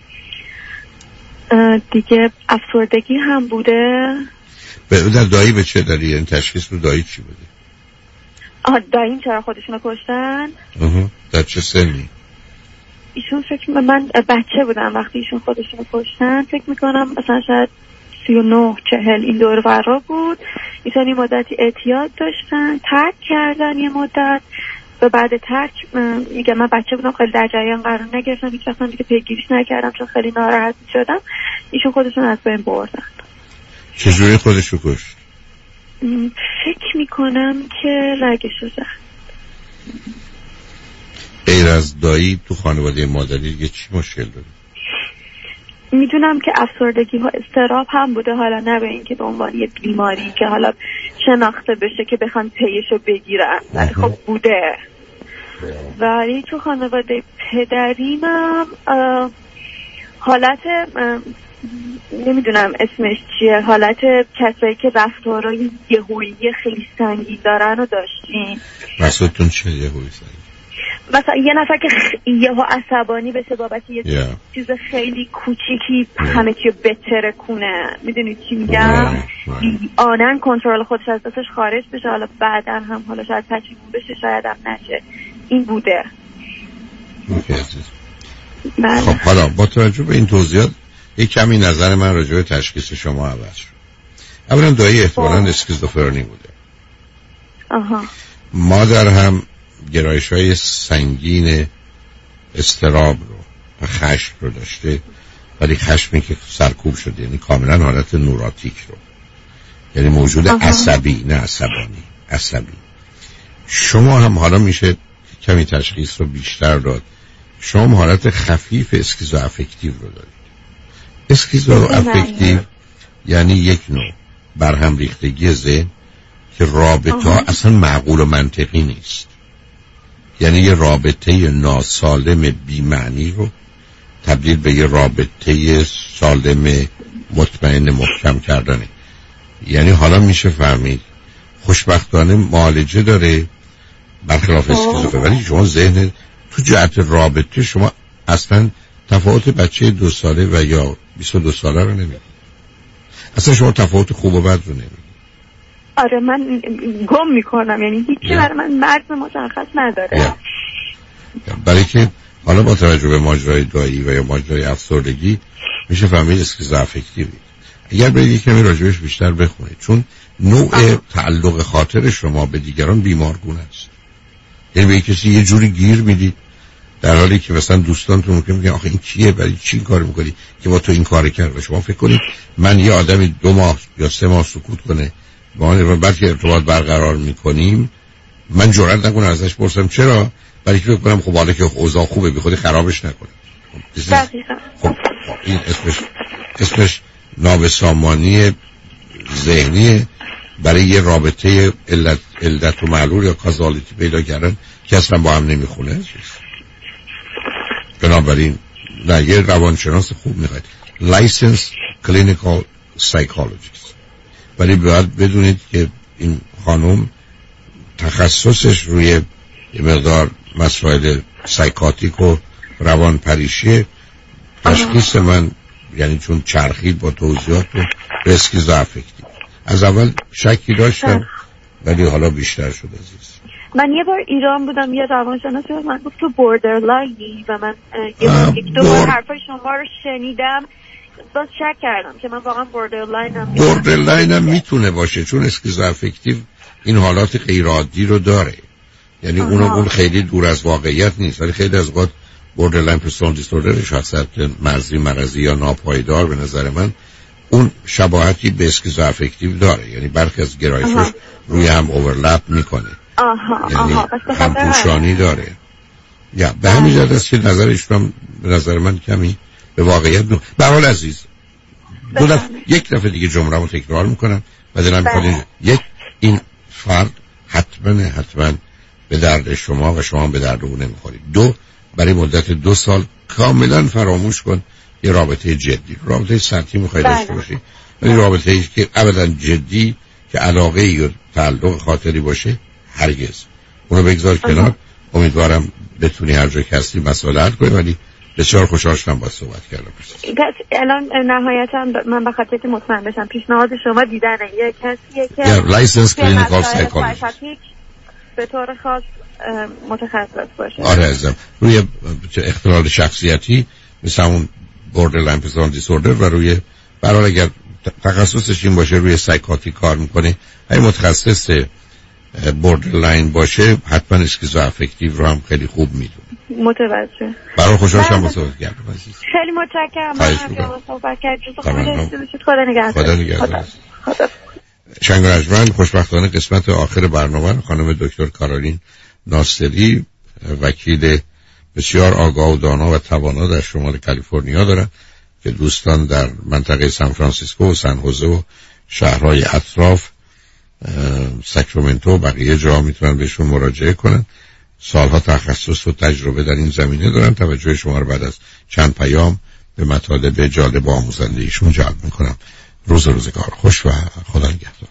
Speaker 4: دیگه افسردگی هم بوده.
Speaker 3: به در دایی به چه داری؟ این تشخیص رو دایی چی بوده؟
Speaker 4: آها دایی چرا خودشونو کشتن؟
Speaker 3: آها در چه سنی؟
Speaker 4: ایشون فکر من بچه بودم وقتی ایشون خودشونو کشتن، فکر میکنم مثلا شاید سی و نه چهل این دور ورا بود. ایشون این مدتی اعتیاد داشتن، ترک کردن یه مدت و بعد ترک میگم من بچه بودم خیلی در جریان قرار نگرفتم، هیچ وقت دیگه پیگیریش نکردم چون خیلی ناراحت شدم. ایشون خودشون از بین بردن.
Speaker 3: چجوری خودشو کشت؟
Speaker 4: فکر میکنم که رگشو زد.
Speaker 3: غیر از دایی تو خانواده مادری دیگه چی مشکل داره؟
Speaker 4: میدونم که افسردگی ها اضطراب هم بوده، حالا نه به این که به عنوان یه بیماری که حالا شناخته بشه که بخوان پیشو بگیرن، ولی خب بوده. ولی تو خانواده پدریمم حالت نمیدونم اسمش چیه، حالت کسایی که رفتارهای یهویی خیلی سنگین دارن رو داشتین.
Speaker 3: مسئولتون چه یهویی سنگین؟
Speaker 4: مثلا یه نفر که یهو عصبانی بشه بابت یه yeah. چیز خیلی کوچیکی yeah. همه چیو بترکونه، میدونید چی میگم؟ yeah. آنن کنترل خودش از دستش خارج بشه، حالا بعدا هم حالا شاید پشیمون بشه، شاید هم نشه. این بوده.
Speaker 3: اوکی عزیز. خب حالا با توجه به این توضیحات یک کمی نظر من راجع به تشخیص شما عوض شد. اولا دایی احتمالاً اسکیزوفرنی بوده.
Speaker 4: آها.
Speaker 3: مادر هم گرایش‌های سنگین اضطراب رو و خشم رو داشته، ولی خشمی که سرکوب شده، یعنی کاملا حالت نوراتیک رو، یعنی موجود آها. عصبی نه عصبانی، عصبی. شما هم حالا میشه کمی تشخیص رو بیشتر داد، شما هم حالت خفیف اسکیزو افکتیو رو دارید. اسکیزو افکتیو یعنی یک نوع برهم ریختگی ذهن که رابطه ها اصلا معقول و منطقی نیست، یعنی یه رابطه ناسالم بی‌معنی رو تبدیل به یه رابطه سالم مطمئن محکم کردنه. یعنی حالا میشه فهمید خوشبختانه معالجه داره برخلاف اسکیزوفرنی، ولی شما ذهن تو جهت رابطه شما اصلا تفاوت بچه دو ساله و یا بیست و دو ساله رو نمیدید. اصلا شما تفاوت خوب و بد رو نمیدید.
Speaker 4: آره من گم میکنم، یعنی هیچی برای من مرز مشخص نداره.
Speaker 3: برای که حالا با توجه به ماجرای دایی و یا ماجرای افسردگی میشه فهمید اسکیزو افکتیوی. اگر برید کمی راجبش بیشتر بخونید، چون نوع آه. تعلق خاطر شما به دیگران بیمارگونه است. یعنی به کسی یه جوری گیر میدید در حالی که مثلا دوستانتون ممکن میگن آخه این کیه، برای چی این کار میکنی که با تو این کار کرد. و شما فکر کنید من یه آدمی دو ماه یا سه ماه سکوت کنه با من و بعد که ارتباط برقرار میکنیم من جرئت نکنم ازش پرسم چرا، برای که فکر کنم خب حالا که اوضاع خوبه بی خودی خرابش نکنه.
Speaker 4: دقیقاً.
Speaker 3: خب این اسمش اسمش نابسامانی ذهنی برای یه رابطه علت علت و معلول یا کازالیتی پیدا کردن که اصلا با هم نمیخونه. بنابراین نه، یه روانشناس خوب میخواید، لایسنس کلینیکال سایکولوژیست، ولی باید بدونید که این خانم تخصصش روی یه مقدار مسائل سایکاتیک و روان پریشی. تشخیص من یعنی چون چرخید با توضیحات و به اسکیزوافکتیو از اول شکی داشتم ولی حالا بیشتر شد عزیز.
Speaker 4: من یه بار ایران بودم، یه روانشناس من گفت تو بوردرلاینی و من یک دو بار حرفای شما رو شنیدم، باز شک کردم که من واقعا بوردرلاینم.
Speaker 3: بوردرلاینم میتونه باشه چون اسکیزوافکتیو این حالات غیر عادی رو داره، یعنی اون اون خیلی دور از واقعیت نیست، ولی خیلی از اوقات بوردرلاین پرسونالیتی دیسوردر شخصیت مرزی مرزی یا ناپایدار به نظر من اون شباهتی به اسکیزوافکتیو داره، یعنی برخی از گرایشش روی هم اوورلپ میکنه.
Speaker 4: آها
Speaker 3: یعنی
Speaker 4: آها
Speaker 3: هم پوشانی داره. یا به همین جهت است که نظرش هم به نظر من کمی به واقعیت نو. به حال عزیز دو دفعه یک دفعه دیگه جمله رو تکرار میکنم و دلم میخواد یک این فرد حتما حتما به درد شما و شما به درد او نمیخورید. دو، برای مدت دو سال کاملا فراموش کن یه رابطه جدی، رابطه سطحی میخوای داشته باشی ولی رابطه ای که ابدا جدی که علاقه یا تعلق خاطری باشه هرگز اونو بگذار کنار. امیدوارم بتونی هر جا که هستی مسئله حل کنی، ولی بسیار خوشحال شدم با صحبت کردم.
Speaker 4: پس الان نهایتا من به خاطر که مطمئن بشم پیشنهاد شما دیدن یه کسیه که
Speaker 3: یا لایسنس کلینیکال سایکولوژیست
Speaker 4: به طور خاص متخصص باشه.
Speaker 3: آره عزیزم، روی اختلال شخصیتی مثل اون بوردرلاین پرسونالیتی دیسوردر و روی برای اگر تخصصش این باشه روی سایکاتری کار میکنه. اگه متخصص بوردرلاین باشه حتما اسکیزوافکتیو رو هم خیلی خوب میدونه.
Speaker 4: متوجه.
Speaker 3: برای خوشحال شدم با صحبت کردم عزیز.
Speaker 4: خیلی متشکرم. من هم صحبت کردم. خدا نگهدار.
Speaker 3: خدا نگهدار. خدا. شنگ رجمن خوشبختانه قسمت آخر برنامه خانم دکتر کارولین ناصری، وکیل بسیار آگاه و دانا و توانا در شمال کالیفرنیا دارن که دوستان در منطقه سان فرانسیسکو و سن خوزه و شهرهای اطراف ساکرامنتو و بقیه جا میتونن بهشون مراجعه کنن. سالها تخصص و تجربه در این زمینه دارن. توجه شما رو بعد از چند پیام به مطالب جالب و آموزنده ایشون جلب میکنم. روز روزگار خوش و خدا نگهدار.